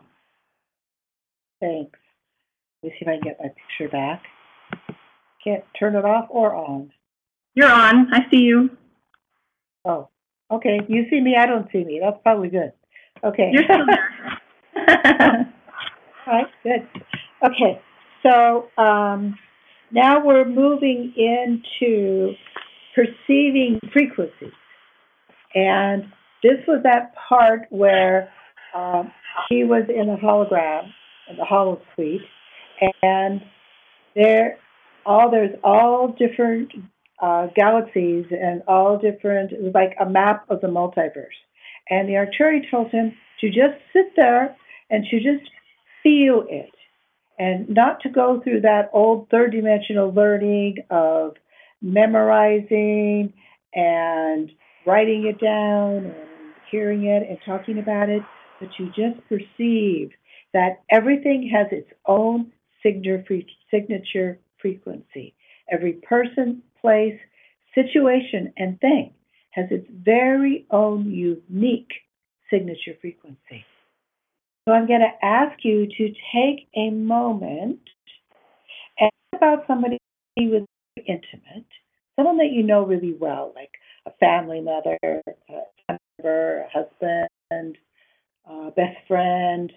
[SPEAKER 2] Thanks. Let me see if I can get my picture back. Can't turn it off or on.
[SPEAKER 1] You're on. I see you.
[SPEAKER 2] Oh, okay. You see me. I don't see me. That's probably good. Okay.
[SPEAKER 1] You're still there.
[SPEAKER 2] All right, good. Okay, so um, now we're moving into perceiving frequencies. And This was that part where um, she was in the hologram, in the holo suite, and there, all there's all different uh, galaxies and all different. It was like a map of the multiverse. And the Arturi told him to just sit there and to just feel it, and not to go through that old third dimensional learning of memorizing and writing it down and hearing it and talking about it, but you just perceive that everything has its own signature frequency. Every person, place, situation, and thing has its very own unique signature frequency. So I'm going to ask you to take a moment and think about somebody who's intimate, someone that you know really well, like a family mother, a member, a husband, a best friend,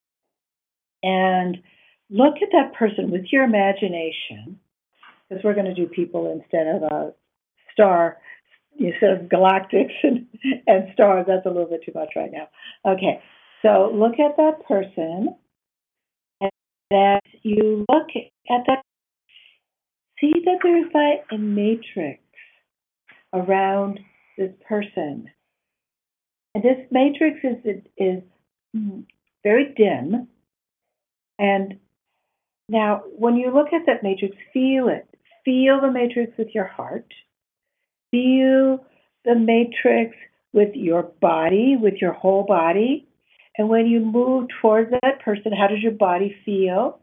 [SPEAKER 2] and look at that person with your imagination, because we're going to do people instead of a star, instead of galactics and, and stars. That's a little bit too much right now. Okay, so look at that person, and as you look at that, see that there's like a matrix around this person. And this matrix is, is very dim. And now, when you look at that matrix, feel it. Feel the matrix with your heart. Feel the matrix with your body, with your whole body. And when you move towards that person, how does your body feel?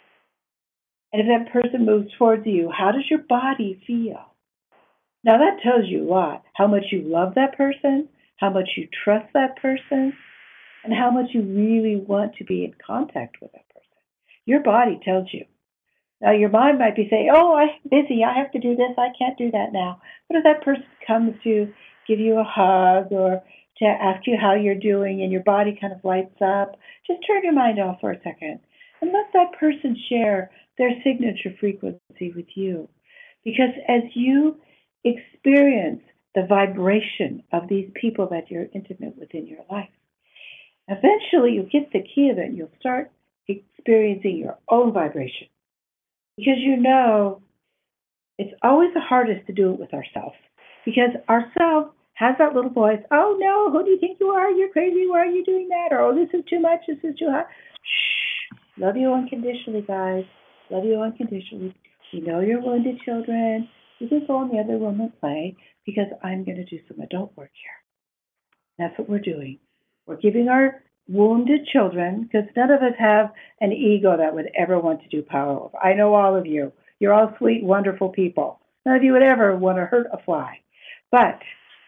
[SPEAKER 2] And if that person moves towards you, how does your body feel? Now, that tells you a lot. How much you love that person, how much you trust that person, and how much you really want to be in contact with that person. Your body tells you. Now, your mind might be saying, oh, I'm busy, I have to do this, I can't do that now. But if that person comes to give you a hug or to ask you how you're doing and your body kind of lights up, just turn your mind off for a second and let that person share their signature frequency with you. Because as you experience the vibration of these people that you're intimate with in your life, eventually you'll get the key of it and you'll start experiencing your own vibration. Because you know, it's always the hardest to do it with ourselves. Because ourself has that little voice, oh no, who do you think you are? You're crazy, why are you doing that? Or, oh, this is too much, this is too hot. Shh. Love you unconditionally, guys. Love you unconditionally. You know you're wounded children. You can go in the other room and play, because I'm going to do some adult work here. That's what we're doing. We're giving our wounded children, because none of us have an ego that would ever want to do power over. I know all of you. You're all sweet, wonderful people. None of you would ever want to hurt a fly. But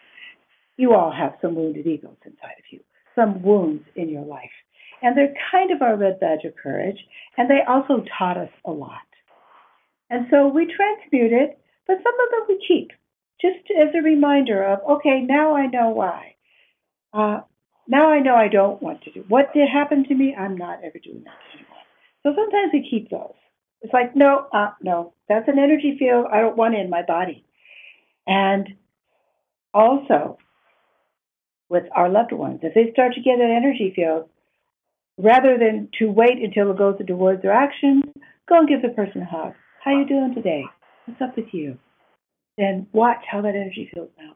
[SPEAKER 2] you all have some wounded egos inside of you, some wounds in your life. And they're kind of our red badge of courage, and they also taught us a lot. And so we transmute it, but some of them we keep, just as a reminder of, okay, now I know why. Uh, Now I know I don't want to do. What did happen to me? I'm not ever doing that anymore. So sometimes we keep those. It's like, no, uh, no, that's an energy field I don't want in my body. And also, with our loved ones, if they start to get an energy field, rather than to wait until it goes into words or action, go and give the person a hug. How you doing today? What's up with you? Then watch how that energy field melts.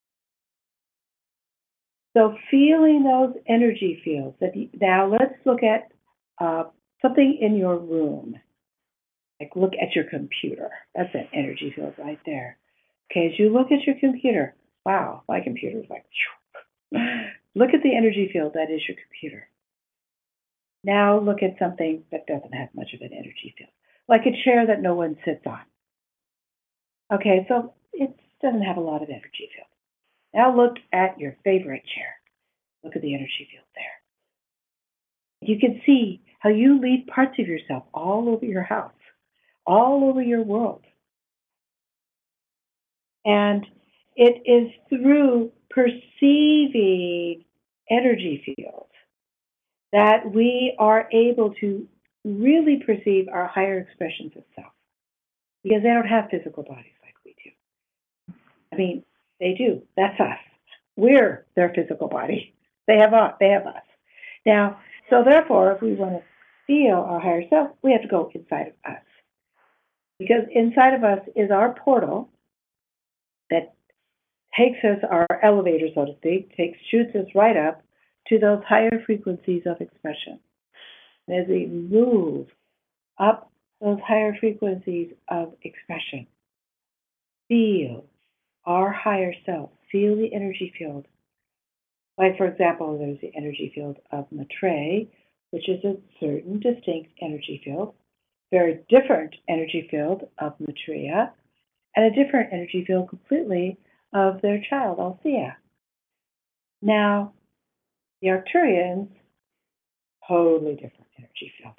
[SPEAKER 2] So feeling those energy fields. That you, now let's look at uh, something in your room. Like look at your computer. That's an energy field right there. Okay, as you look at your computer, wow, my computer is like, look at the energy field that is your computer. Now look at something that doesn't have much of an energy field, like a chair that no one sits on. Okay, so it doesn't have a lot of energy field. Now look at your favorite chair. Look at the energy field there. You can see how you lead parts of yourself all over your house, all over your world. And it is through perceiving energy fields that we are able to really perceive our higher expressions of self, because they don't have physical bodies like we do. I mean, they do. That's us. We're their physical body. They have us. They have us. Now, so therefore, if we want to feel our higher self, we have to go inside of us. Because inside of us is our portal that takes us, our elevator, so to speak, takes, shoots us right up to those higher frequencies of expression. And as we move up those higher frequencies of expression, feel our higher self, feel the energy field. Like, for example, there's the energy field of Maitreya, which is a certain distinct energy field, very different energy field of Maitreya, and a different energy field completely of their child, Althea. Now, the Arcturians, totally different energy field.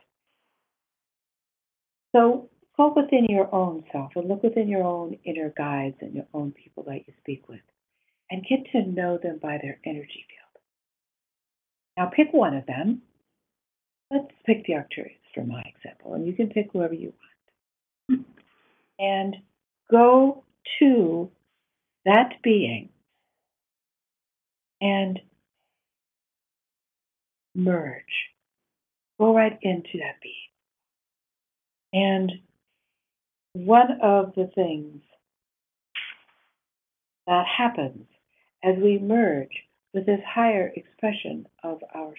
[SPEAKER 2] So go within your own self and look within your own inner guides and your own people that you speak with and get to know them by their energy field. Now pick one of them. Let's pick the Arcturians for my example, and you can pick whoever you want. And go to that being and merge. Go right into that being. And one of the things that happens as we merge with this higher expression of ourselves,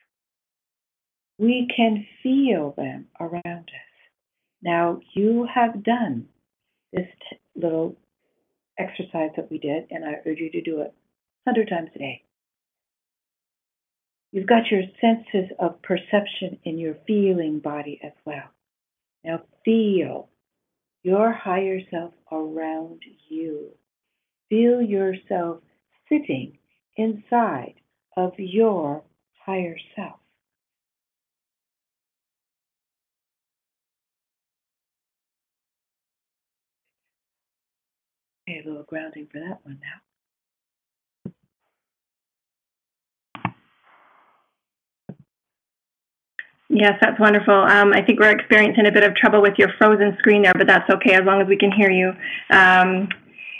[SPEAKER 2] we can feel them around us. Now, you have done this t- little exercise that we did, and I urge you to do it a hundred times a day. You've got your senses of perception in your feeling body as well. Now feel your higher self around you. Feel yourself sitting inside of your higher self. Okay, a little grounding for that one now.
[SPEAKER 1] Yes, that's wonderful. Um, I think we're experiencing a bit of trouble with your frozen screen there, but that's okay as long as we can hear you. Um,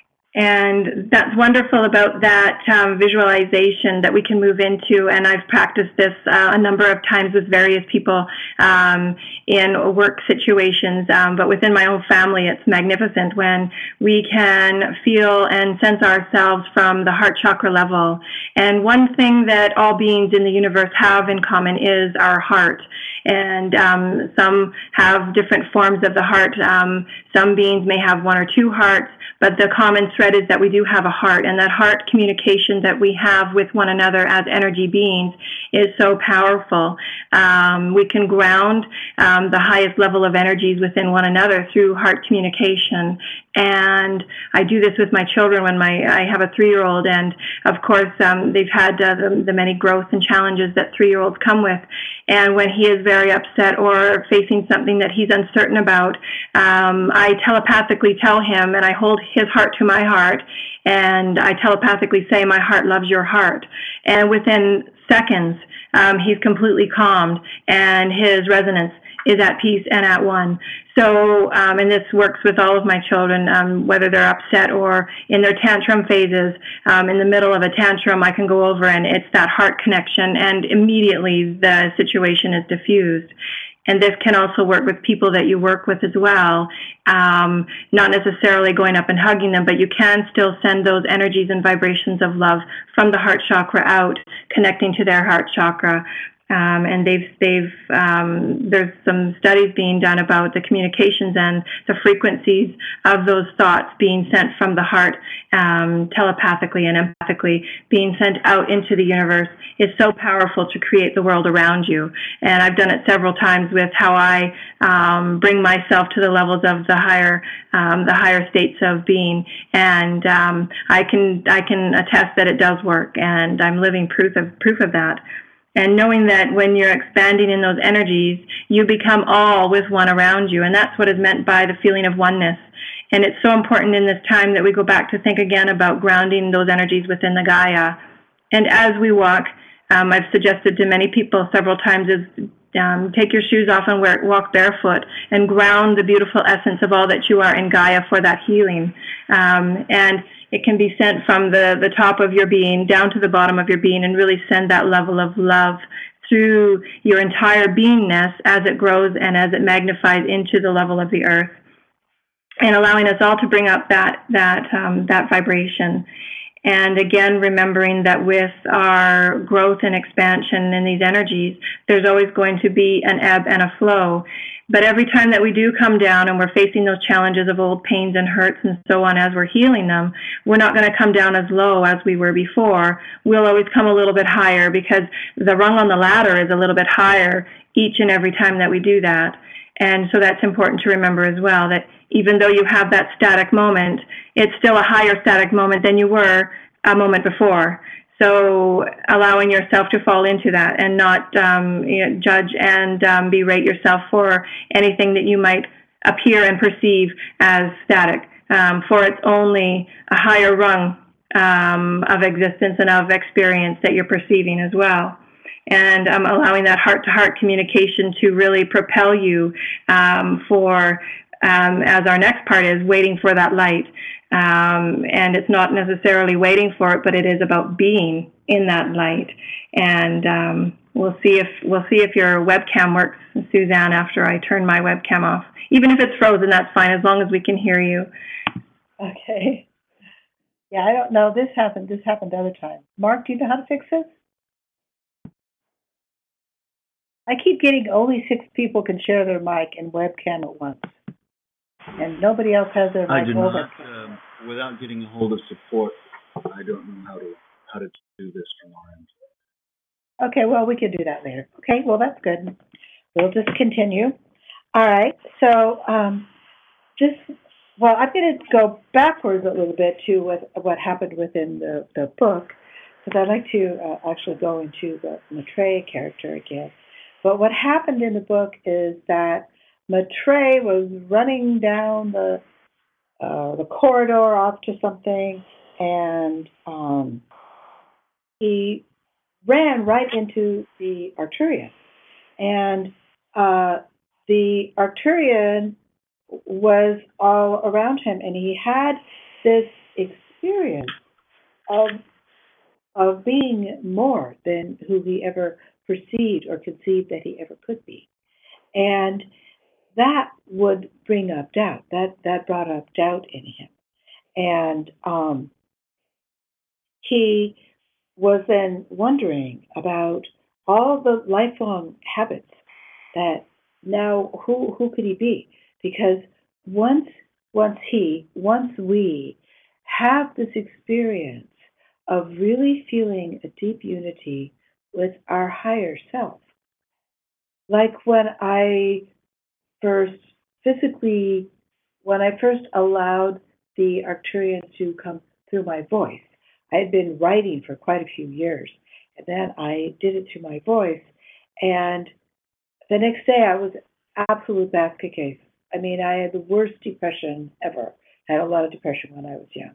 [SPEAKER 1] and that's wonderful about that um, visualization that we can move into. And I've practiced this uh, a number of times with various people um, in work situations. Um, but within my own family, it's magnificent when we can feel and sense ourselves from the heart chakra level. And one thing that all beings in the universe have in common is our heart. And um, some have different forms of the heart. Um, some beings may have one or two hearts, but the common thread is that we do have a heart, and that heart communication that we have with one another as energy beings is so powerful. Um, we can ground um, the highest level of energies within one another through heart communication. And I do this with my children when my I have a three-year-old, and of course um, they've had uh, the, the many growth and challenges that three-year-olds come with. And when he is very upset or facing something that he's uncertain about, um, I telepathically tell him, and I hold his heart to my heart, and I telepathically say, "My heart loves your heart." And within seconds, um, he's completely calmed, and his resonance is at peace and at one. So, um, and this works with all of my children, um, whether they're upset or in their tantrum phases. Um, in the middle of a tantrum, I can go over and it's that heart connection, and immediately the situation is diffused. And this can also work with people that you work with as well, um, not necessarily going up and hugging them, but you can still send those energies and vibrations of love from the heart chakra out, connecting to their heart chakra. Um, and they've, they've, um, there's some studies being done about the communications and the frequencies of those thoughts being sent from the heart, um, telepathically and empathically being sent out into the universe is so powerful to create the world around you. And I've done it several times with how I, um, bring myself to the levels of the higher, um, the higher states of being. And, um, I can, I can attest that it does work, and I'm living proof of, proof of that. And knowing that when you're expanding in those energies, you become all with one around you. And that's what is meant by the feeling of oneness. And it's so important in this time that we go back to think again about grounding those energies within the Gaia. And as we walk, um, I've suggested to many people several times is um, take your shoes off and wear, walk barefoot and ground the beautiful essence of all that you are in Gaia for that healing. Um, and it can be sent from the, the top of your being down to the bottom of your being and really send that level of love through your entire beingness as it grows and as it magnifies into the level of the earth, and allowing us all to bring up that that um, that vibration. And again, remembering that with our growth and expansion in these energies, there's always going to be an ebb and a flow. But every time that we do come down and we're facing those challenges of old pains and hurts and so on as we're healing them, we're not going to come down as low as we were before. We'll always come a little bit higher, because the rung on the ladder is a little bit higher each and every time that we do that. And so that's important to remember as well, that even though you have that static moment, it's still a higher static moment than you were a moment before. So allowing yourself to fall into that and not um, you know, judge and um, berate yourself for anything that you might appear and perceive as static, um, for it's only a higher rung um, of existence and of experience that you're perceiving as well. And um, allowing that heart-to-heart communication to really propel you um, for, um, as our next part is, waiting for that light. Um, and it's not necessarily waiting for it, but it is about being in that light. And um, we'll see if we'll see if your webcam works, Suzanne, after I turn my webcam off. Even if it's frozen, that's fine, as long as we can hear you.
[SPEAKER 2] Okay. Yeah, I don't know. This happened. This happened other times. Mark, do you know how to fix this? I keep getting only six people can share their mic and webcam at once, and nobody else has their
[SPEAKER 3] I
[SPEAKER 2] mic
[SPEAKER 3] do
[SPEAKER 2] or
[SPEAKER 3] not,
[SPEAKER 2] webcam.
[SPEAKER 3] um, without getting a hold of support, I don't know how to how to do this from our end.
[SPEAKER 2] Okay, well, we can do that later. Okay, well, that's good. We'll just continue. All right, so um, just, well, I'm going to go backwards a little bit to what, what happened within the, the book, because I'd like to uh, actually go into the Maitreya character again. But what happened in the book is that Maitreya was running down the uh, the corridor off to something, and um, he ran right into the Arcturian. And uh, the Arcturian was all around him, and he had this experience of of being more than who he ever perceived or conceived that he ever could be. And that would bring up doubt. That that brought up doubt in him. And um, he was then wondering about all the lifelong habits that now who who could he be? Because once once he, once we have this experience of really feeling a deep unity with our higher self, like when I first physically, when I first allowed the Arcturian to come through my voice. I had been writing for quite a few years, and then I did it through my voice, and the next day I was absolute basket case. I mean, I had the worst depression ever. I had a lot of depression when I was young.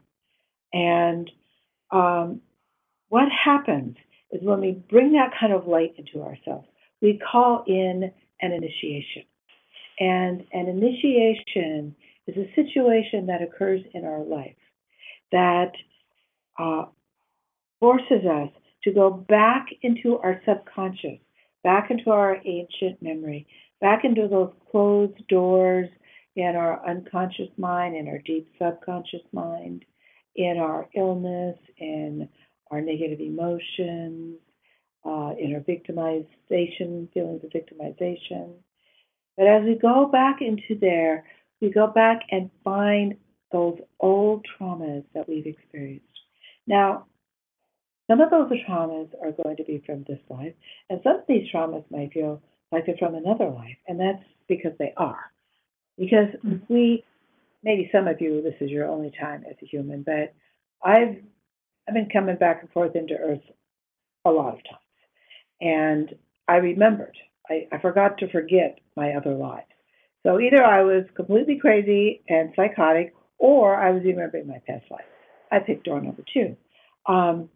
[SPEAKER 2] And um, what happens is when we bring that kind of light into ourselves, we call in an initiation. And an initiation is a situation that occurs in our life that uh, forces us to go back into our subconscious, back into our ancient memory, back into those closed doors in our unconscious mind, in our deep subconscious mind, in our illness, in our negative emotions, uh, in our victimization, feelings of victimization. But as we go back into there, we go back and find those old traumas that we've experienced. Now, some of those traumas are going to be from this life, and some of these traumas might feel like they're from another life, and that's because they are. Because we, maybe some of you, this is your only time as a human, but I've I've been coming back and forth into Earth a lot of times, and I remembered. I, I forgot to forget my other lives. So either I was completely crazy and psychotic, or I was remembering my past life. I picked door number two. Um,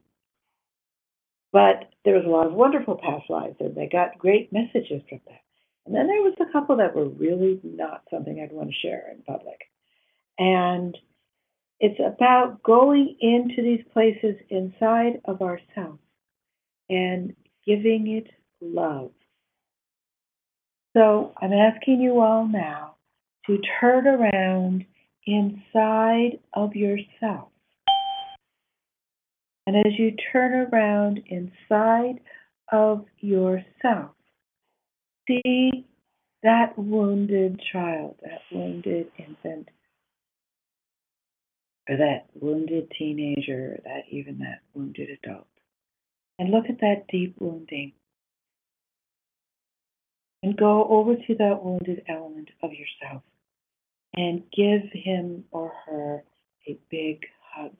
[SPEAKER 2] but there was a lot of wonderful past lives, and they got great messages from that. And then there was a couple that were really not something I'd want to share in public. And It's about going into these places inside of ourselves and giving it love. So I'm asking you all now to turn around inside of yourself. And as you turn around inside of yourself, see that wounded child, that wounded infant, or that wounded teenager, or that even that wounded adult. And look at that deep wounding. And go over to that wounded element of yourself and give him or her a big hug.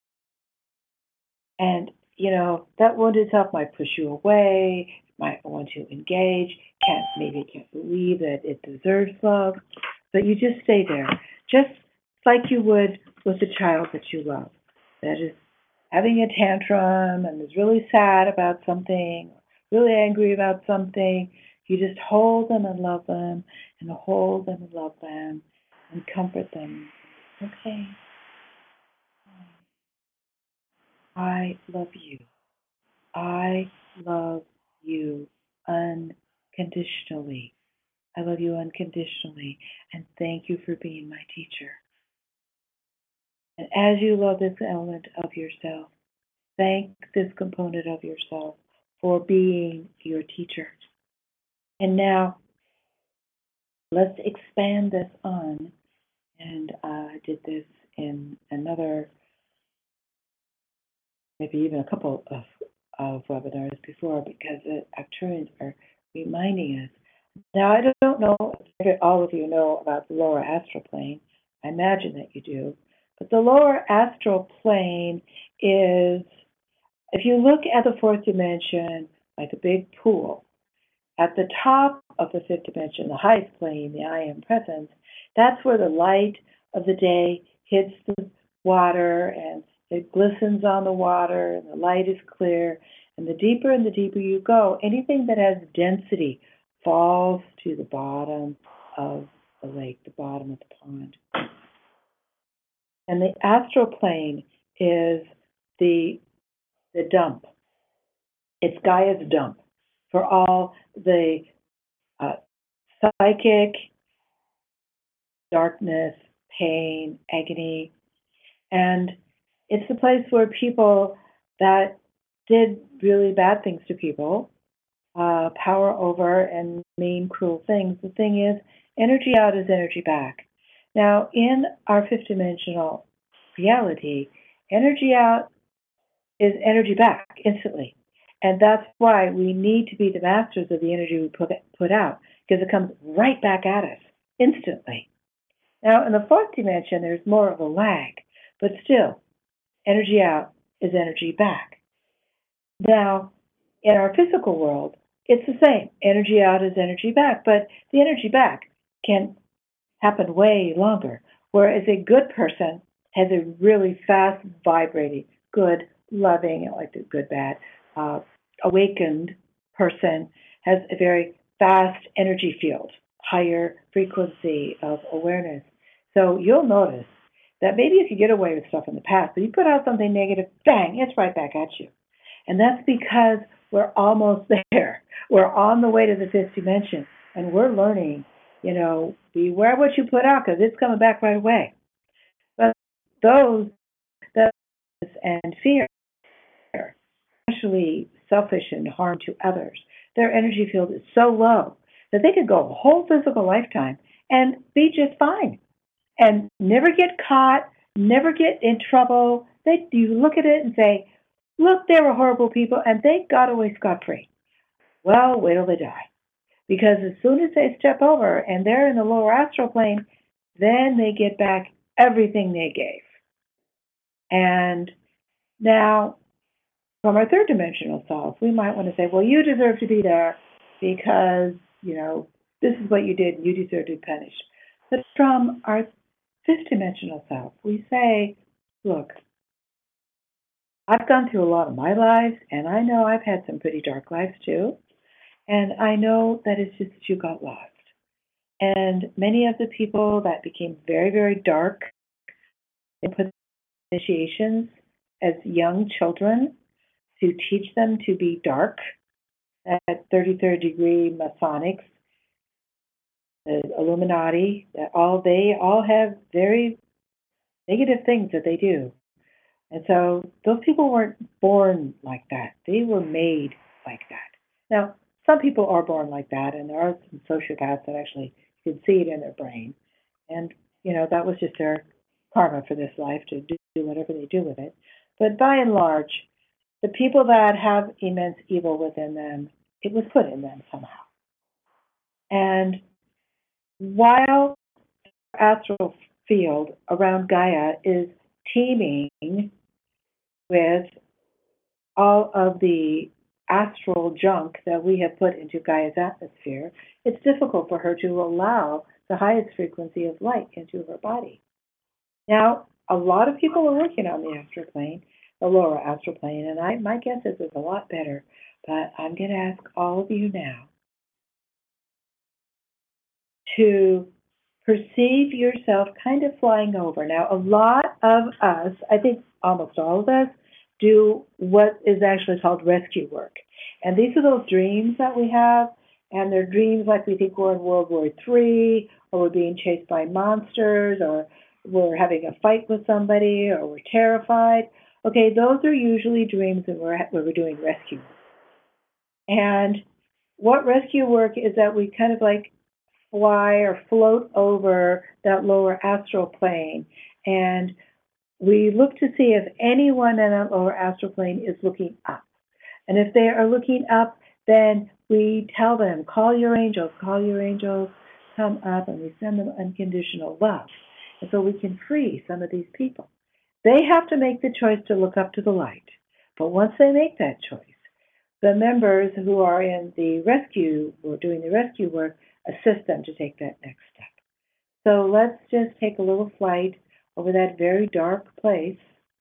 [SPEAKER 2] And, you know, that wounded self might push you away, might want to engage, can't maybe can't believe that it deserves love, but you just stay there, just like you would with the child that you love, that is having a tantrum and is really sad about something, really angry about something. You just hold them and love them, and hold them and love them, and comfort them. Okay. I love you. I love you unconditionally. I love you unconditionally, and thank you for being my teacher. And as you love this element of yourself, thank this component of yourself for being your teacher. And now, let's expand this on. And uh, I did this in another, maybe even a couple of, of webinars before, because the Arcturians are reminding us. Now, I don't know if all of you know about the lower astral plane. I imagine that you do. But the lower astral plane is, if you look at the fourth dimension like a big pool, at the top of the fifth dimension, the highest plane, the I Am Presence, that's where the light of the day hits the water and it glistens on the water and the light is clear. And the deeper and the deeper you go, anything that has density falls to the bottom of the lake, the bottom of the pond. And the astral plane is the, the dump. It's Gaia's dump for all the uh, psychic, darkness, pain, agony. And it's the place where people that did really bad things to people, uh, power over and mean, cruel things. The thing is, energy out is energy back. Now, in our fifth dimensional reality, energy out is energy back instantly. And that's why we need to be the masters of the energy we put, put out, because it comes right back at us instantly. Now, in the fourth dimension, there's more of a lag, but still, energy out is energy back. Now, in our physical world, it's the same. Energy out is energy back, but the energy back can happen way longer, whereas a good person has a really fast vibrating, good, loving, like the good, bad, uh, awakened person has a very fast energy field, higher frequency of awareness. So you'll notice that maybe you could get away with stuff in the past, but you put out something negative, bang, it's right back at you. And that's because we're almost there. We're on the way to the fifth dimension, and we're learning, you know, beware what you put out, because it's coming back right away. But those that and fear, especially selfish and harm to others, their energy field is so low that they could go a whole physical lifetime and be just fine and never get caught, never get in trouble. They, you look at it and say, look, they were horrible people and they got away scot-free. Well, wait till they die. Because as soon as they step over and they're in the lower astral plane, then they get back everything they gave. And now, from our third dimensional self, we might want to say, well, you deserve to be there because, you know, this is what you did and you deserve to be punished. But from our fifth dimensional self, we say, look, I've gone through a lot of my lives, and I know I've had some pretty dark lives too. And I know that it's just that you got lost. And many of the people that became very, very dark, they put initiations as young children to teach them to be dark at thirty-third degree Masonics, the Illuminati, that all they all have very negative things that they do. And so those people weren't born like that. They were made like that. Now, some people are born like that, and there are some sociopaths that actually you can see it in their brain. And, you know, that was just their karma for this life to do whatever they do with it. But by and large, the people that have immense evil within them, it was put in them somehow. And while the astral field around Gaia is teeming with all of the astral junk that we have put into Gaia's atmosphere, it's difficult for her to allow the highest frequency of light into her body. Now, a lot of people are working on the astral plane, the lower astral plane, and I, my guess is it's a lot better, but I'm going to ask all of you now to perceive yourself kind of flying over. Now, a lot of us, I think almost all of us, do what is actually called rescue work. And these are those dreams that we have, and they're dreams like we think we're in World War Three, or we're being chased by monsters, or we're having a fight with somebody, or we're terrified. Okay, those are usually dreams when we're, when we're doing rescue work. And what rescue work is that we kind of like fly or float over that lower astral plane, and we look to see if anyone in that lower astral plane is looking up. And if they are looking up, then we tell them, call your angels, call your angels, come up, and we send them unconditional love. And so we can free some of these people. They have to make the choice to look up to the light. But once they make that choice, the members who are in the rescue or doing the rescue work assist them to take that next step. So let's just take a little flight over that very dark place.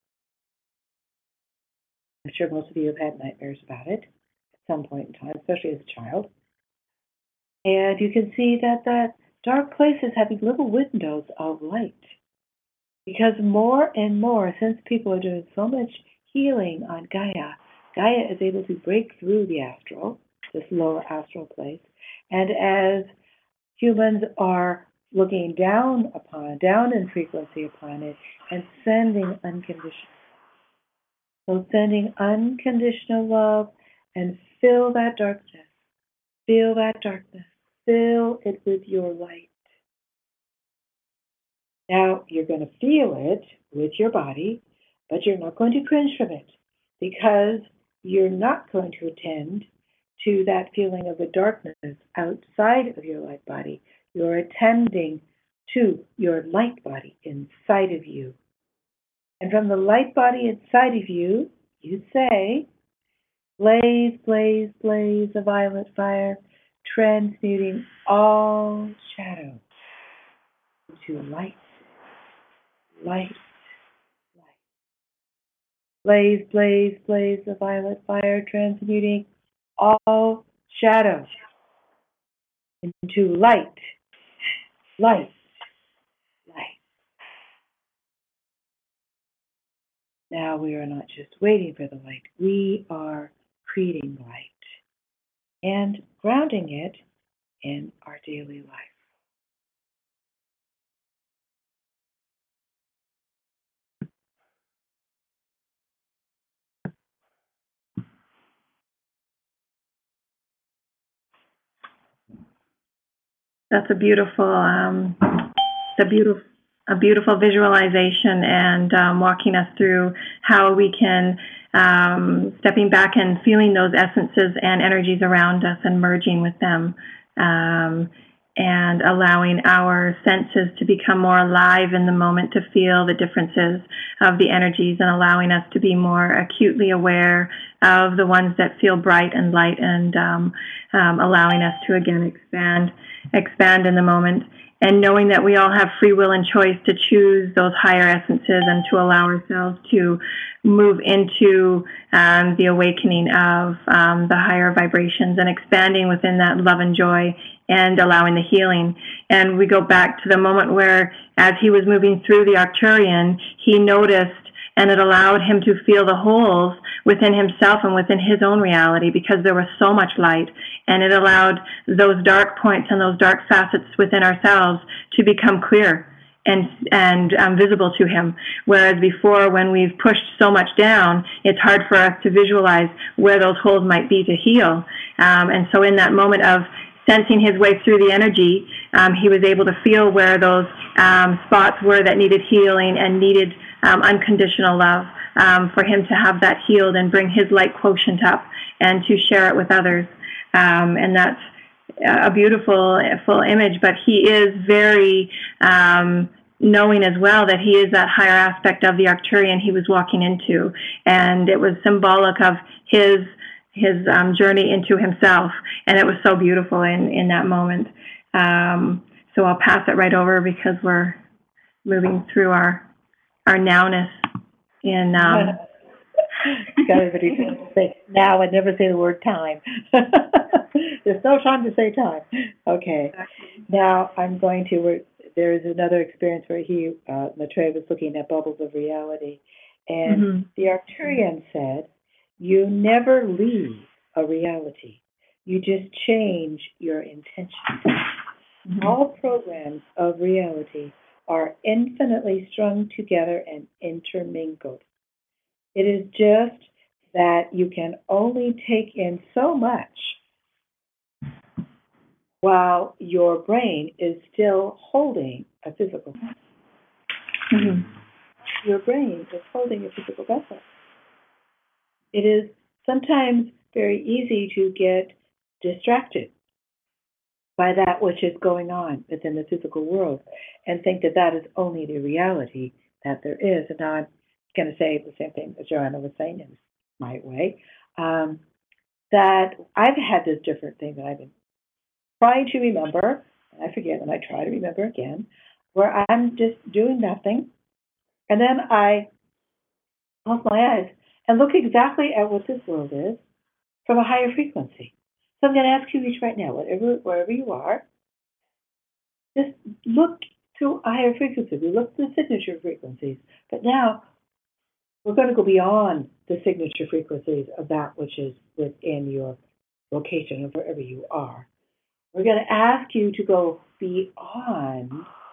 [SPEAKER 2] I'm sure most of you have had nightmares about it at some point in time, especially as a child. And you can see that that dark place is having little windows of light. Because more and more, since people are doing so much healing on Gaia, Gaia is able to break through the astral, this lower astral place. And as humans are looking down upon, down in frequency upon it, and sending unconditional. So sending unconditional love and fill that darkness. Feel that darkness. Fill it with your light. Now, you're going to feel it with your body, but you're not going to cringe from it because you're not going to attend to that feeling of the darkness outside of your light body. You're attending to your light body inside of you. And from the light body inside of you, you say, blaze, blaze, blaze a violet fire, transmuting all shadows into light, light, light. Blaze, blaze, blaze a violet fire, transmuting all shadows into light, light, light. Now we are not just waiting for the light, we are creating light and grounding it in our daily life.
[SPEAKER 1] That's a beautiful, um, a beautiful, a beautiful visualization, and um, walking us through how we can um, stepping back and feeling those essences and energies around us and merging with them, um, and allowing our senses to become more alive in the moment to feel the differences of the energies, and allowing us to be more acutely aware of the ones that feel bright and light, and um, um, allowing us to again expand expand in the moment, and knowing that we all have free will and choice to choose those higher essences and to allow ourselves to move into um, the awakening of um, the higher vibrations and expanding within that love and joy and allowing the healing. And we go back to the moment where, as he was moving through the Arcturian, he noticed and it allowed him to feel the holes within himself and within his own reality, because there was so much light, and it allowed those dark points and those dark facets within ourselves to become clear and and um, visible to him. Whereas before, when we've pushed so much down, it's hard for us to visualize where those holes might be to heal. Um, and so in that moment of sensing his way through the energy, um, he was able to feel where those um, spots were that needed healing and needed um, unconditional love, um, for him to have that healed and bring his light quotient up and to share it with others. Um, and that's a beautiful, full image, but he is very um, knowing as well that he is that higher aspect of the Arcturian he was walking into, and it was symbolic of his his um, journey into himself, and it was so beautiful in, in that moment. Um, so I'll pass it right over because we're moving through our our nowness in um,
[SPEAKER 2] got everybody to say now and never say the word time. There's no time to say time. Okay. Now I'm going to, there is another experience where he, uh, Maitreya was looking at bubbles of reality. And mm-hmm. the Arcturian said, you never leave a reality. You just change your intention. Mm-hmm. All programs of reality are infinitely strung together and intermingled. It is just that you can only take in so much while your brain is still holding a physical vessel. Mm-hmm. Your brain is holding a physical vessel. It is sometimes very easy to get distracted by that which is going on within the physical world and think that that is only the reality that there is. And now I'm going to say the same thing that Joanna was saying in my way, um, that I've had this different thing that I've been trying to remember, and I forget, and I try to remember again, where I'm just doing nothing, and then I close my eyes and look exactly at what this world is from a higher frequency. So I'm going to ask you each right now, whatever, wherever you are, just look to a higher frequency. We look to the signature frequencies, but now we're going to go beyond the signature frequencies of that which is within your location of wherever you are. We're going to ask you to go beyond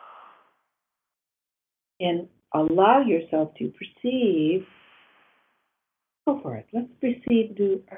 [SPEAKER 2] and allow yourself to perceive. Go for it. Let's perceive the earth.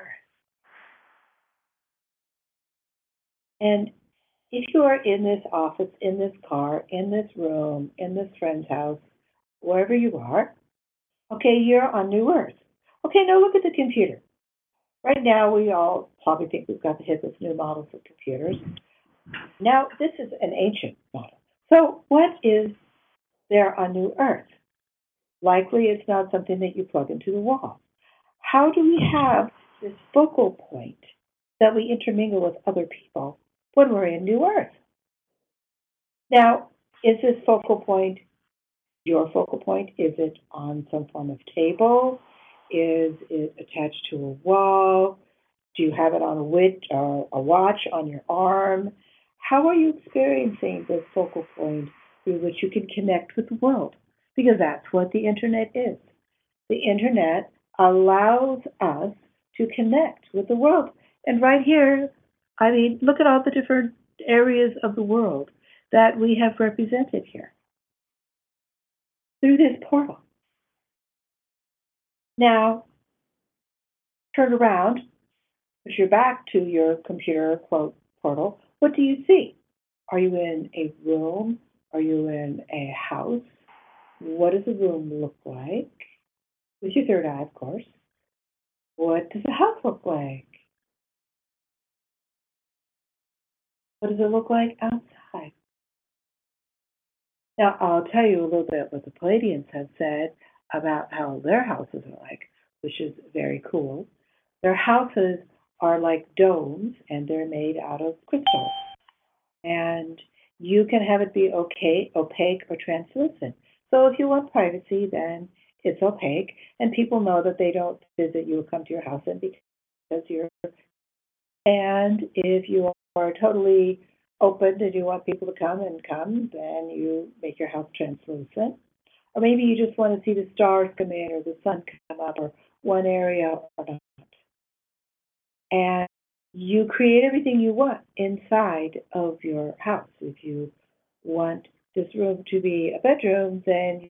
[SPEAKER 2] And if you are in this office, in this car, in this room, in this friend's house, wherever you are, okay, you're on New Earth. Okay, now look at the computer. Right now, we all probably think we've got to hit this new model for computers. Now, this is an ancient model. So what is there on New Earth? Likely it's not something that you plug into the wall. How do we have this focal point that we intermingle with other people when we're in New Earth? Now, is this focal point your focal point? Is it on some form of table? Is it attached to a wall? Do you have it on a, wit- uh, a watch on your arm? How are you experiencing this focal point through which you can connect with the world? Because that's what the internet is. The internet allows us to connect with the world. And right here, I mean, look at all the different areas of the world that we have represented here through this portal. Now, turn around, put your back to your computer quote portal. What do you see? Are you in a room? Are you in a house? What does a room look like? With your third eye, of course. What does a house look like? What does it look like outside? Now, I'll tell you a little bit what the Palladians have said about how their houses are like, which is very cool. Their houses are like domes, and they're made out of crystal. And you can have it be okay, opaque or translucent. So if you want privacy, then it's opaque, and people know that they don't visit you or come to your house and because you're. And if you are totally open and you want people to come and come, then you make your house translucent. or maybe you just want to see the stars come in or the sun come up or one area or not. And you create everything you want inside of your house. If you want this room to be a bedroom, then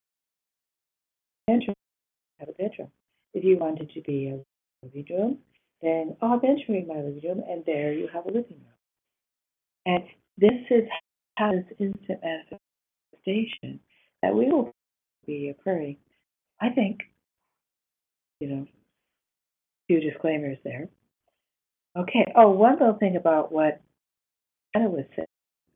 [SPEAKER 2] you have a bedroom. If you want it to be a living room, then I'll have entering my living room, and there you have a living room. And this is how this instant manifestation that we will be occurring. I think, you know, few disclaimers there. Okay. Oh, one little thing about what Anna was saying.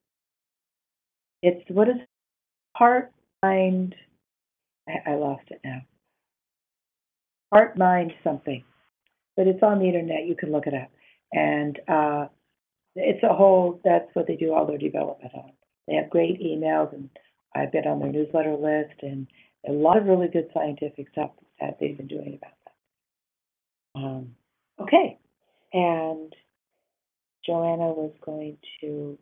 [SPEAKER 2] It's what is heart, mind. I, I lost it now. Heart, mind, something. But it's on the internet. You can look it up. And uh, it's a whole, that's what they do all their development on. They have great emails, and I've been on their newsletter list, and a lot of really good scientific stuff that they've been doing about that. Um, okay. And Joanna was going to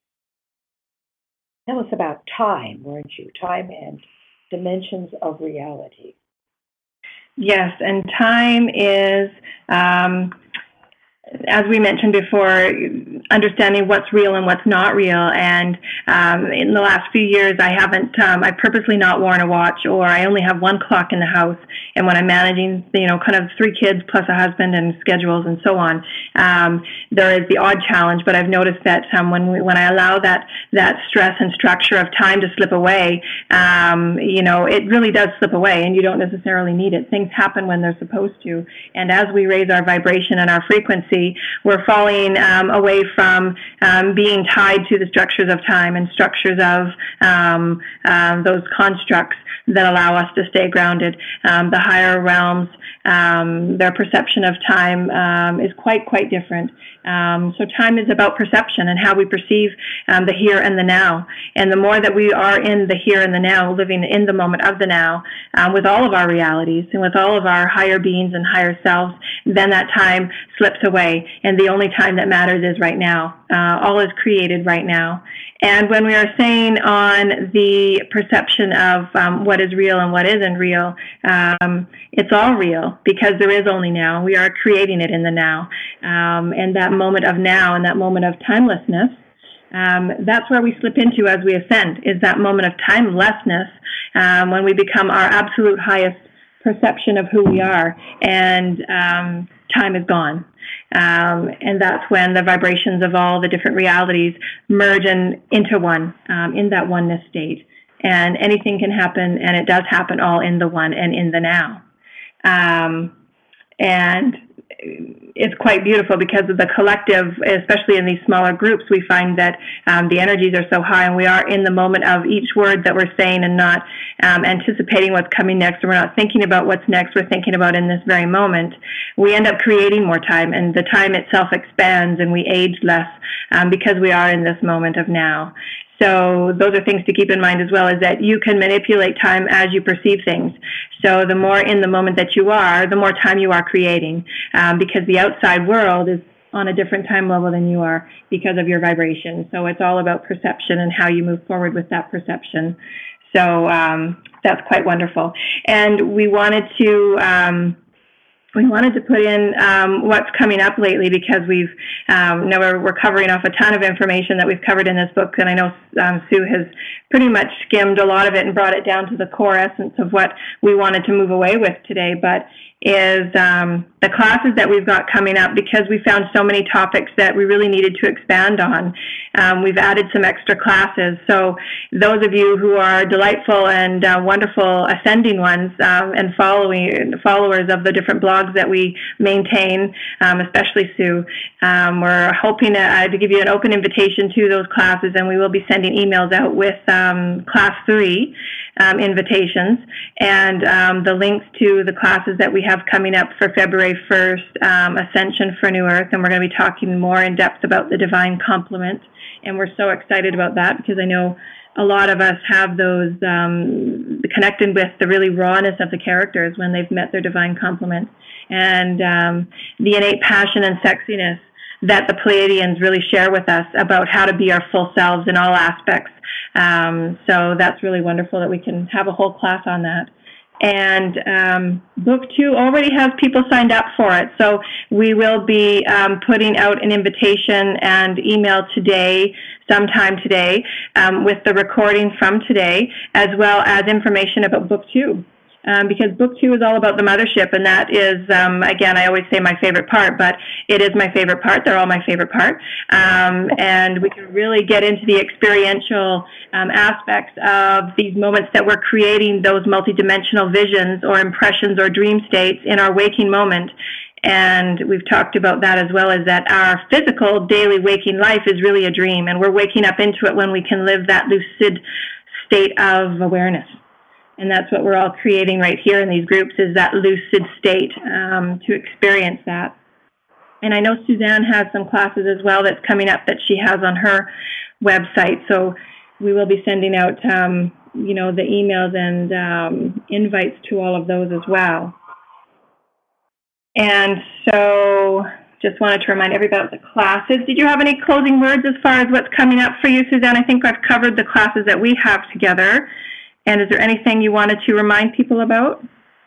[SPEAKER 2] tell us about time, weren't you? Time and dimensions of reality.
[SPEAKER 1] Yes, and time is, um, as we mentioned before, understanding what's real and what's not real. And um, in the last few years, I haven't, um, I've purposely not worn a watch, or I only have one clock in the house. And when I'm managing, you know, kind of three kids plus a husband and schedules and so on, um, there is the odd challenge. But I've noticed that um, when we, when I allow that that stress and structure of time to slip away, um, you know, it really does slip away, and you don't necessarily need it. Things happen when they're supposed to. And as we raise our vibration and our frequency, we're falling um, away from um, being tied to the structures of time and structures of um, um, those constructs that allow us to stay grounded. Um, the higher realms, um, their perception of time um, is quite, quite different. Um, so time is about perception and how we perceive um, the here and the now. And the more that we are in the here and the now, living in the moment of the now, um, with all of our realities and with all of our higher beings and higher selves, then that time slips away. And the only time that matters is right now. Uh, all is created right now. And when we are saying on the perception of um, what is real and what isn't real, um, it's all real because there is only now. We are creating it in the now. Um, and that moment of now and that moment of timelessness, um, that's where we slip into as we ascend, is that moment of timelessness um, when we become our absolute highest perception of who we are, and um, time is gone. Um, and that's when the vibrations of all the different realities merge in, into one, um, in that oneness state. And anything can happen, and it does happen all in the one and in the now. Um, and it's quite beautiful because of the collective, especially in these smaller groups, we find that um, the energies are so high, and we are in the moment of each word that we're saying and not um, anticipating what's coming next, and we're not thinking about what's next, we're thinking about in this very moment. We end up creating more time, and the time itself expands, and we age less um, because we are in this moment of now. So those are things to keep in mind as well, is that you can manipulate time as you perceive things. So the more in the moment that you are, the more time you are creating, um, because the outside world is on a different time level than you are because of your vibration. So it's all about perception and how you move forward with that perception. So um, that's quite wonderful. And we wanted to... Um, We wanted to put in um, what's coming up lately because we've, um, you know, we're, we're covering off a ton of information that we've covered in this book, and I know um, Sue has pretty much skimmed a lot of it and brought it down to the core essence of what we wanted to move away with today, but is um, the classes that we've got coming up, because we found so many topics that we really needed to expand on. Um, we've added some extra classes. So those of you who are delightful and uh, wonderful ascending ones um, and following followers of the different blogs that we maintain, um, especially Sue, um, we're hoping to, uh, to give you an open invitation to those classes, and we will be sending emails out with um, class three um, invitations and um, the links to the classes that we have coming up for February first, um, Ascension for New Earth, and we're going to be talking more in depth about the Divine Complement, and we're so excited about that because I know a lot of us have those um, connected with the really rawness of the characters when they've met their Divine Complement, and um, the innate passion and sexiness that the Pleiadians really share with us about how to be our full selves in all aspects. Um, so that's really wonderful that we can have a whole class on that. And um, book two already has people signed up for it. So we will be um, putting out an invitation and email today, sometime today, um, with the recording from today, as well as information about book two. Um, because book two is all about the mothership, and that is, um, again, I always say my favorite part, but it is my favorite part. They're all my favorite part. Um, and we can really get into the experiential um, aspects of these moments that we're creating, those multidimensional visions or impressions or dream states in our waking moment. And we've talked about that as well, as that our physical daily waking life is really a dream, and we're waking up into it when we can live that lucid state of awareness. And that's what we're all creating right here in these groups, is that lucid state um, to experience that. And I know Suzanne has some classes as well that's coming up that she has on her website. So we will be sending out, um, you know, the emails and um, invites to all of those as well. And so just wanted to remind everybody about the classes. Did you have any closing words as far as what's coming up for you, Suzanne? I think I've covered the classes that we have together. And is there anything you wanted to remind people about?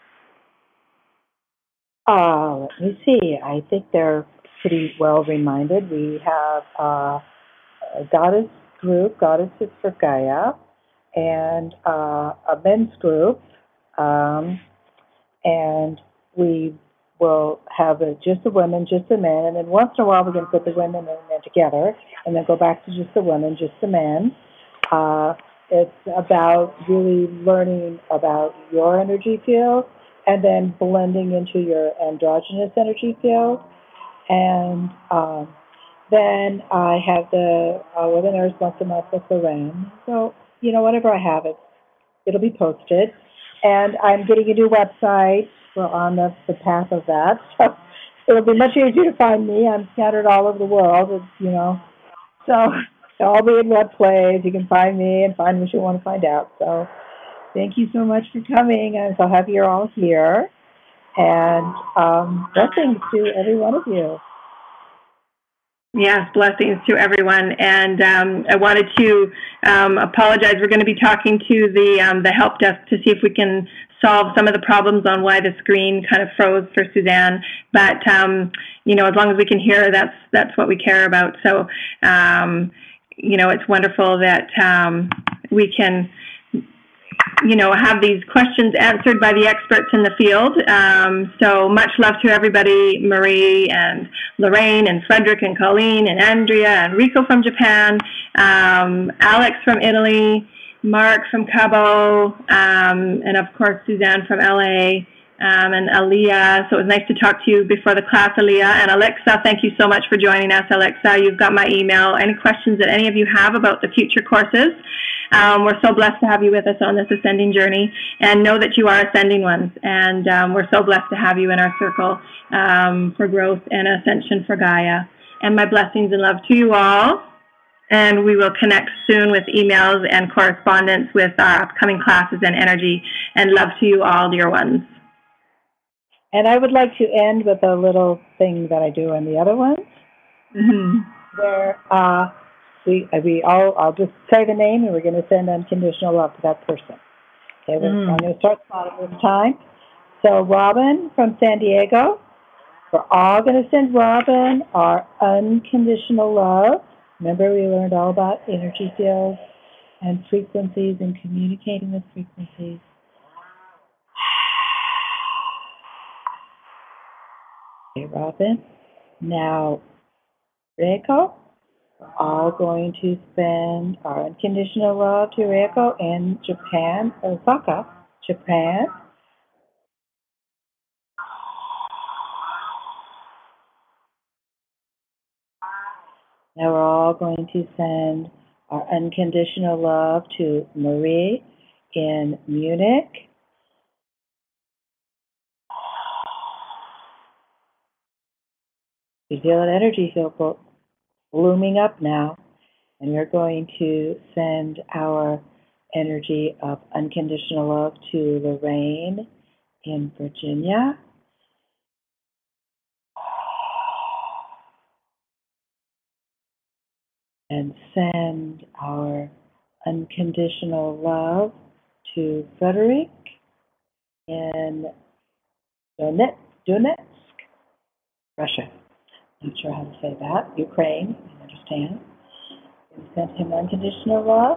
[SPEAKER 2] Uh, let me see. I think they're pretty well reminded. We have uh, a goddess group, Goddesses for Gaia, and uh, a men's group. Um, and we will have a, just the women, just the men. And then once in a while, we're going to put the women and the men together, and then go back to just the women, just the men. Uh, It's about really learning about your energy field and then blending into your androgynous energy field. And um, then I have the uh, webinars once a month with Lorraine. So, you know, whenever I have it, it'll be posted. And I'm getting a new website. We're on the, the path of that. So it'll be much easier to find me. I'm scattered all over the world, it's, you know. So I'll be in one place. You can find me and find what you want to find out. So thank you so much for coming. I'm so happy you're all here. And um, blessings to every one of you.
[SPEAKER 1] Yes, blessings to everyone. And um, I wanted to um, apologize. We're going to be talking to the um, the help desk to see if we can solve some of the problems on why the screen kind of froze for Suzanne. But um, you know, as long as we can hear her, that's that's what we care about. So um, you know, it's wonderful that um, we can, you know, have these questions answered by the experts in the field. Um, so much love to everybody, Marie and Lorraine and Frederick and Colleen and Andrea and Rico from Japan, um, Alex from Italy, Mark from Cabo, um, and of course Suzanne from L A, um, and Aliyah. So it was nice to talk to you before the class, Aliyah. And Alexa, thank you so much for joining us. Alexa, you've got my email. Any questions that any of you have about the future courses? Um, we're so blessed to have you with us on this ascending journey, and know that you are ascending ones. And um, we're so blessed to have you in our circle um, for growth and ascension for Gaia. And my blessings and love to you all. And we will connect soon with emails and correspondence with our upcoming classes and energy. And love to you all, dear ones.
[SPEAKER 2] And I would like to end with a little thing that I do on the other ones,
[SPEAKER 1] Mm-hmm.
[SPEAKER 2] where uh, we we all I'll just say the name, and we're going to send unconditional love to that person. Okay, mm. I'm going to start at this time. So Robin from San Diego, we're all going to send Robin our unconditional love. Remember, we learned all about energy fields and frequencies and communicating with frequencies. Okay, Robin. Now, Reiko, we're all going to send our unconditional love to Reiko in Japan, Osaka, Japan. Now we're all going to send our unconditional love to Marie in Munich. You feel an energy field blooming up now, and we're going to send our energy of unconditional love to Lorraine in Virginia. and send our unconditional love to Frederick in Donetsk, Donetsk, Russia. Not sure how to say that. Ukraine, I understand. We sent him unconditional love.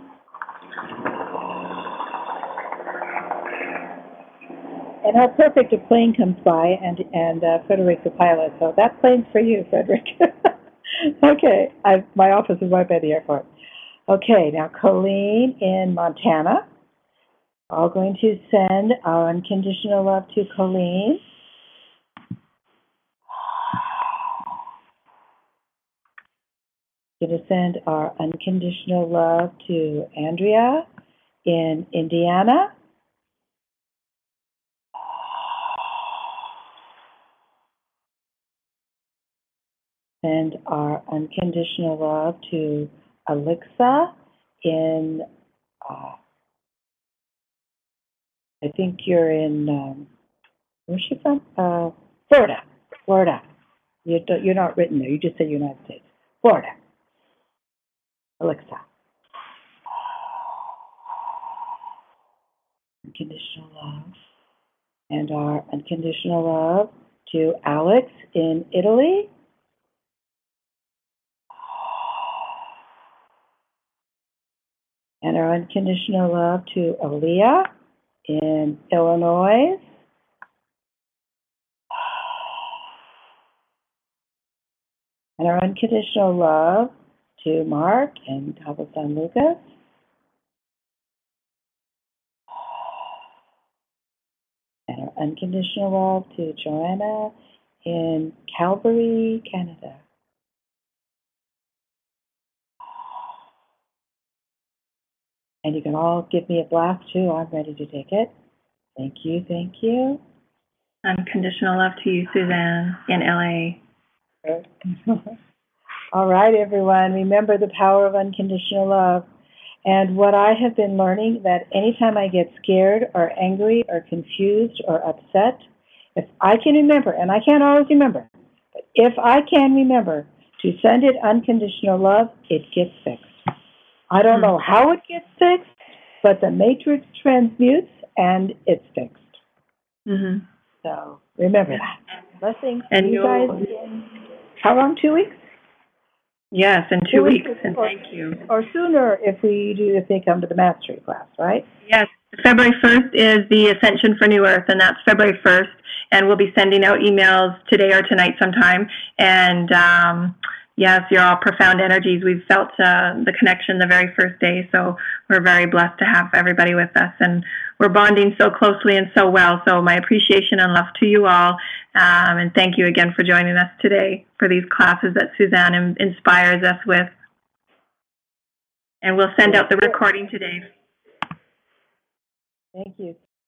[SPEAKER 2] And how perfect a plane comes by, and and uh, Frederick's the pilot, so that plane's for you, Frederick. Okay, I, my office is right by the airport. Okay, now Colleen in Montana. All going to send our unconditional love to Colleen. Going to send our unconditional love to Andrea in Indiana. Send our unconditional love to Alexa in, uh, I think you're in, um, where's she from? Uh, Florida. Florida. You don't, you're not written there. You just said United States. Florida. Alexa. Unconditional love. And our unconditional love to Alex in Italy. And our unconditional love to Aaliyah in Illinois. And our unconditional love to Mark in Cabo San Lucas. And our unconditional love to Joanna in Calgary, Canada. And you can all give me a blast too. I'm ready to take it. Thank you, thank you.
[SPEAKER 1] Unconditional love to you, Suzanne, in L A.
[SPEAKER 2] All right, everyone. Remember the power of unconditional love. And what I have been learning, that anytime I get scared or angry or confused or upset, if I can remember, and I can't always remember, but if I can remember to send it unconditional love, it gets fixed. I don't know how it gets fixed, but the matrix transmutes and it's fixed.
[SPEAKER 1] Mm-hmm.
[SPEAKER 2] So remember that. Blessings to
[SPEAKER 1] And
[SPEAKER 2] you guys in, how long, two weeks?
[SPEAKER 1] Yes, in two, two weeks, weeks, and or, thank you.
[SPEAKER 2] Or sooner if we do, if they come to the mastery class, right?
[SPEAKER 1] Yes, February first is the Ascension for New Earth, and that's February first, and we'll be sending out emails today or tonight sometime, and um, yes, you're all profound energies. We've felt uh, the connection the very first day, so we're very blessed to have everybody with us, and we're bonding so closely and so well, so my appreciation and love to you all, um, and thank you again for joining us today for these classes that Suzanne in- inspires us with. And we'll send out the recording today.
[SPEAKER 2] Thank you.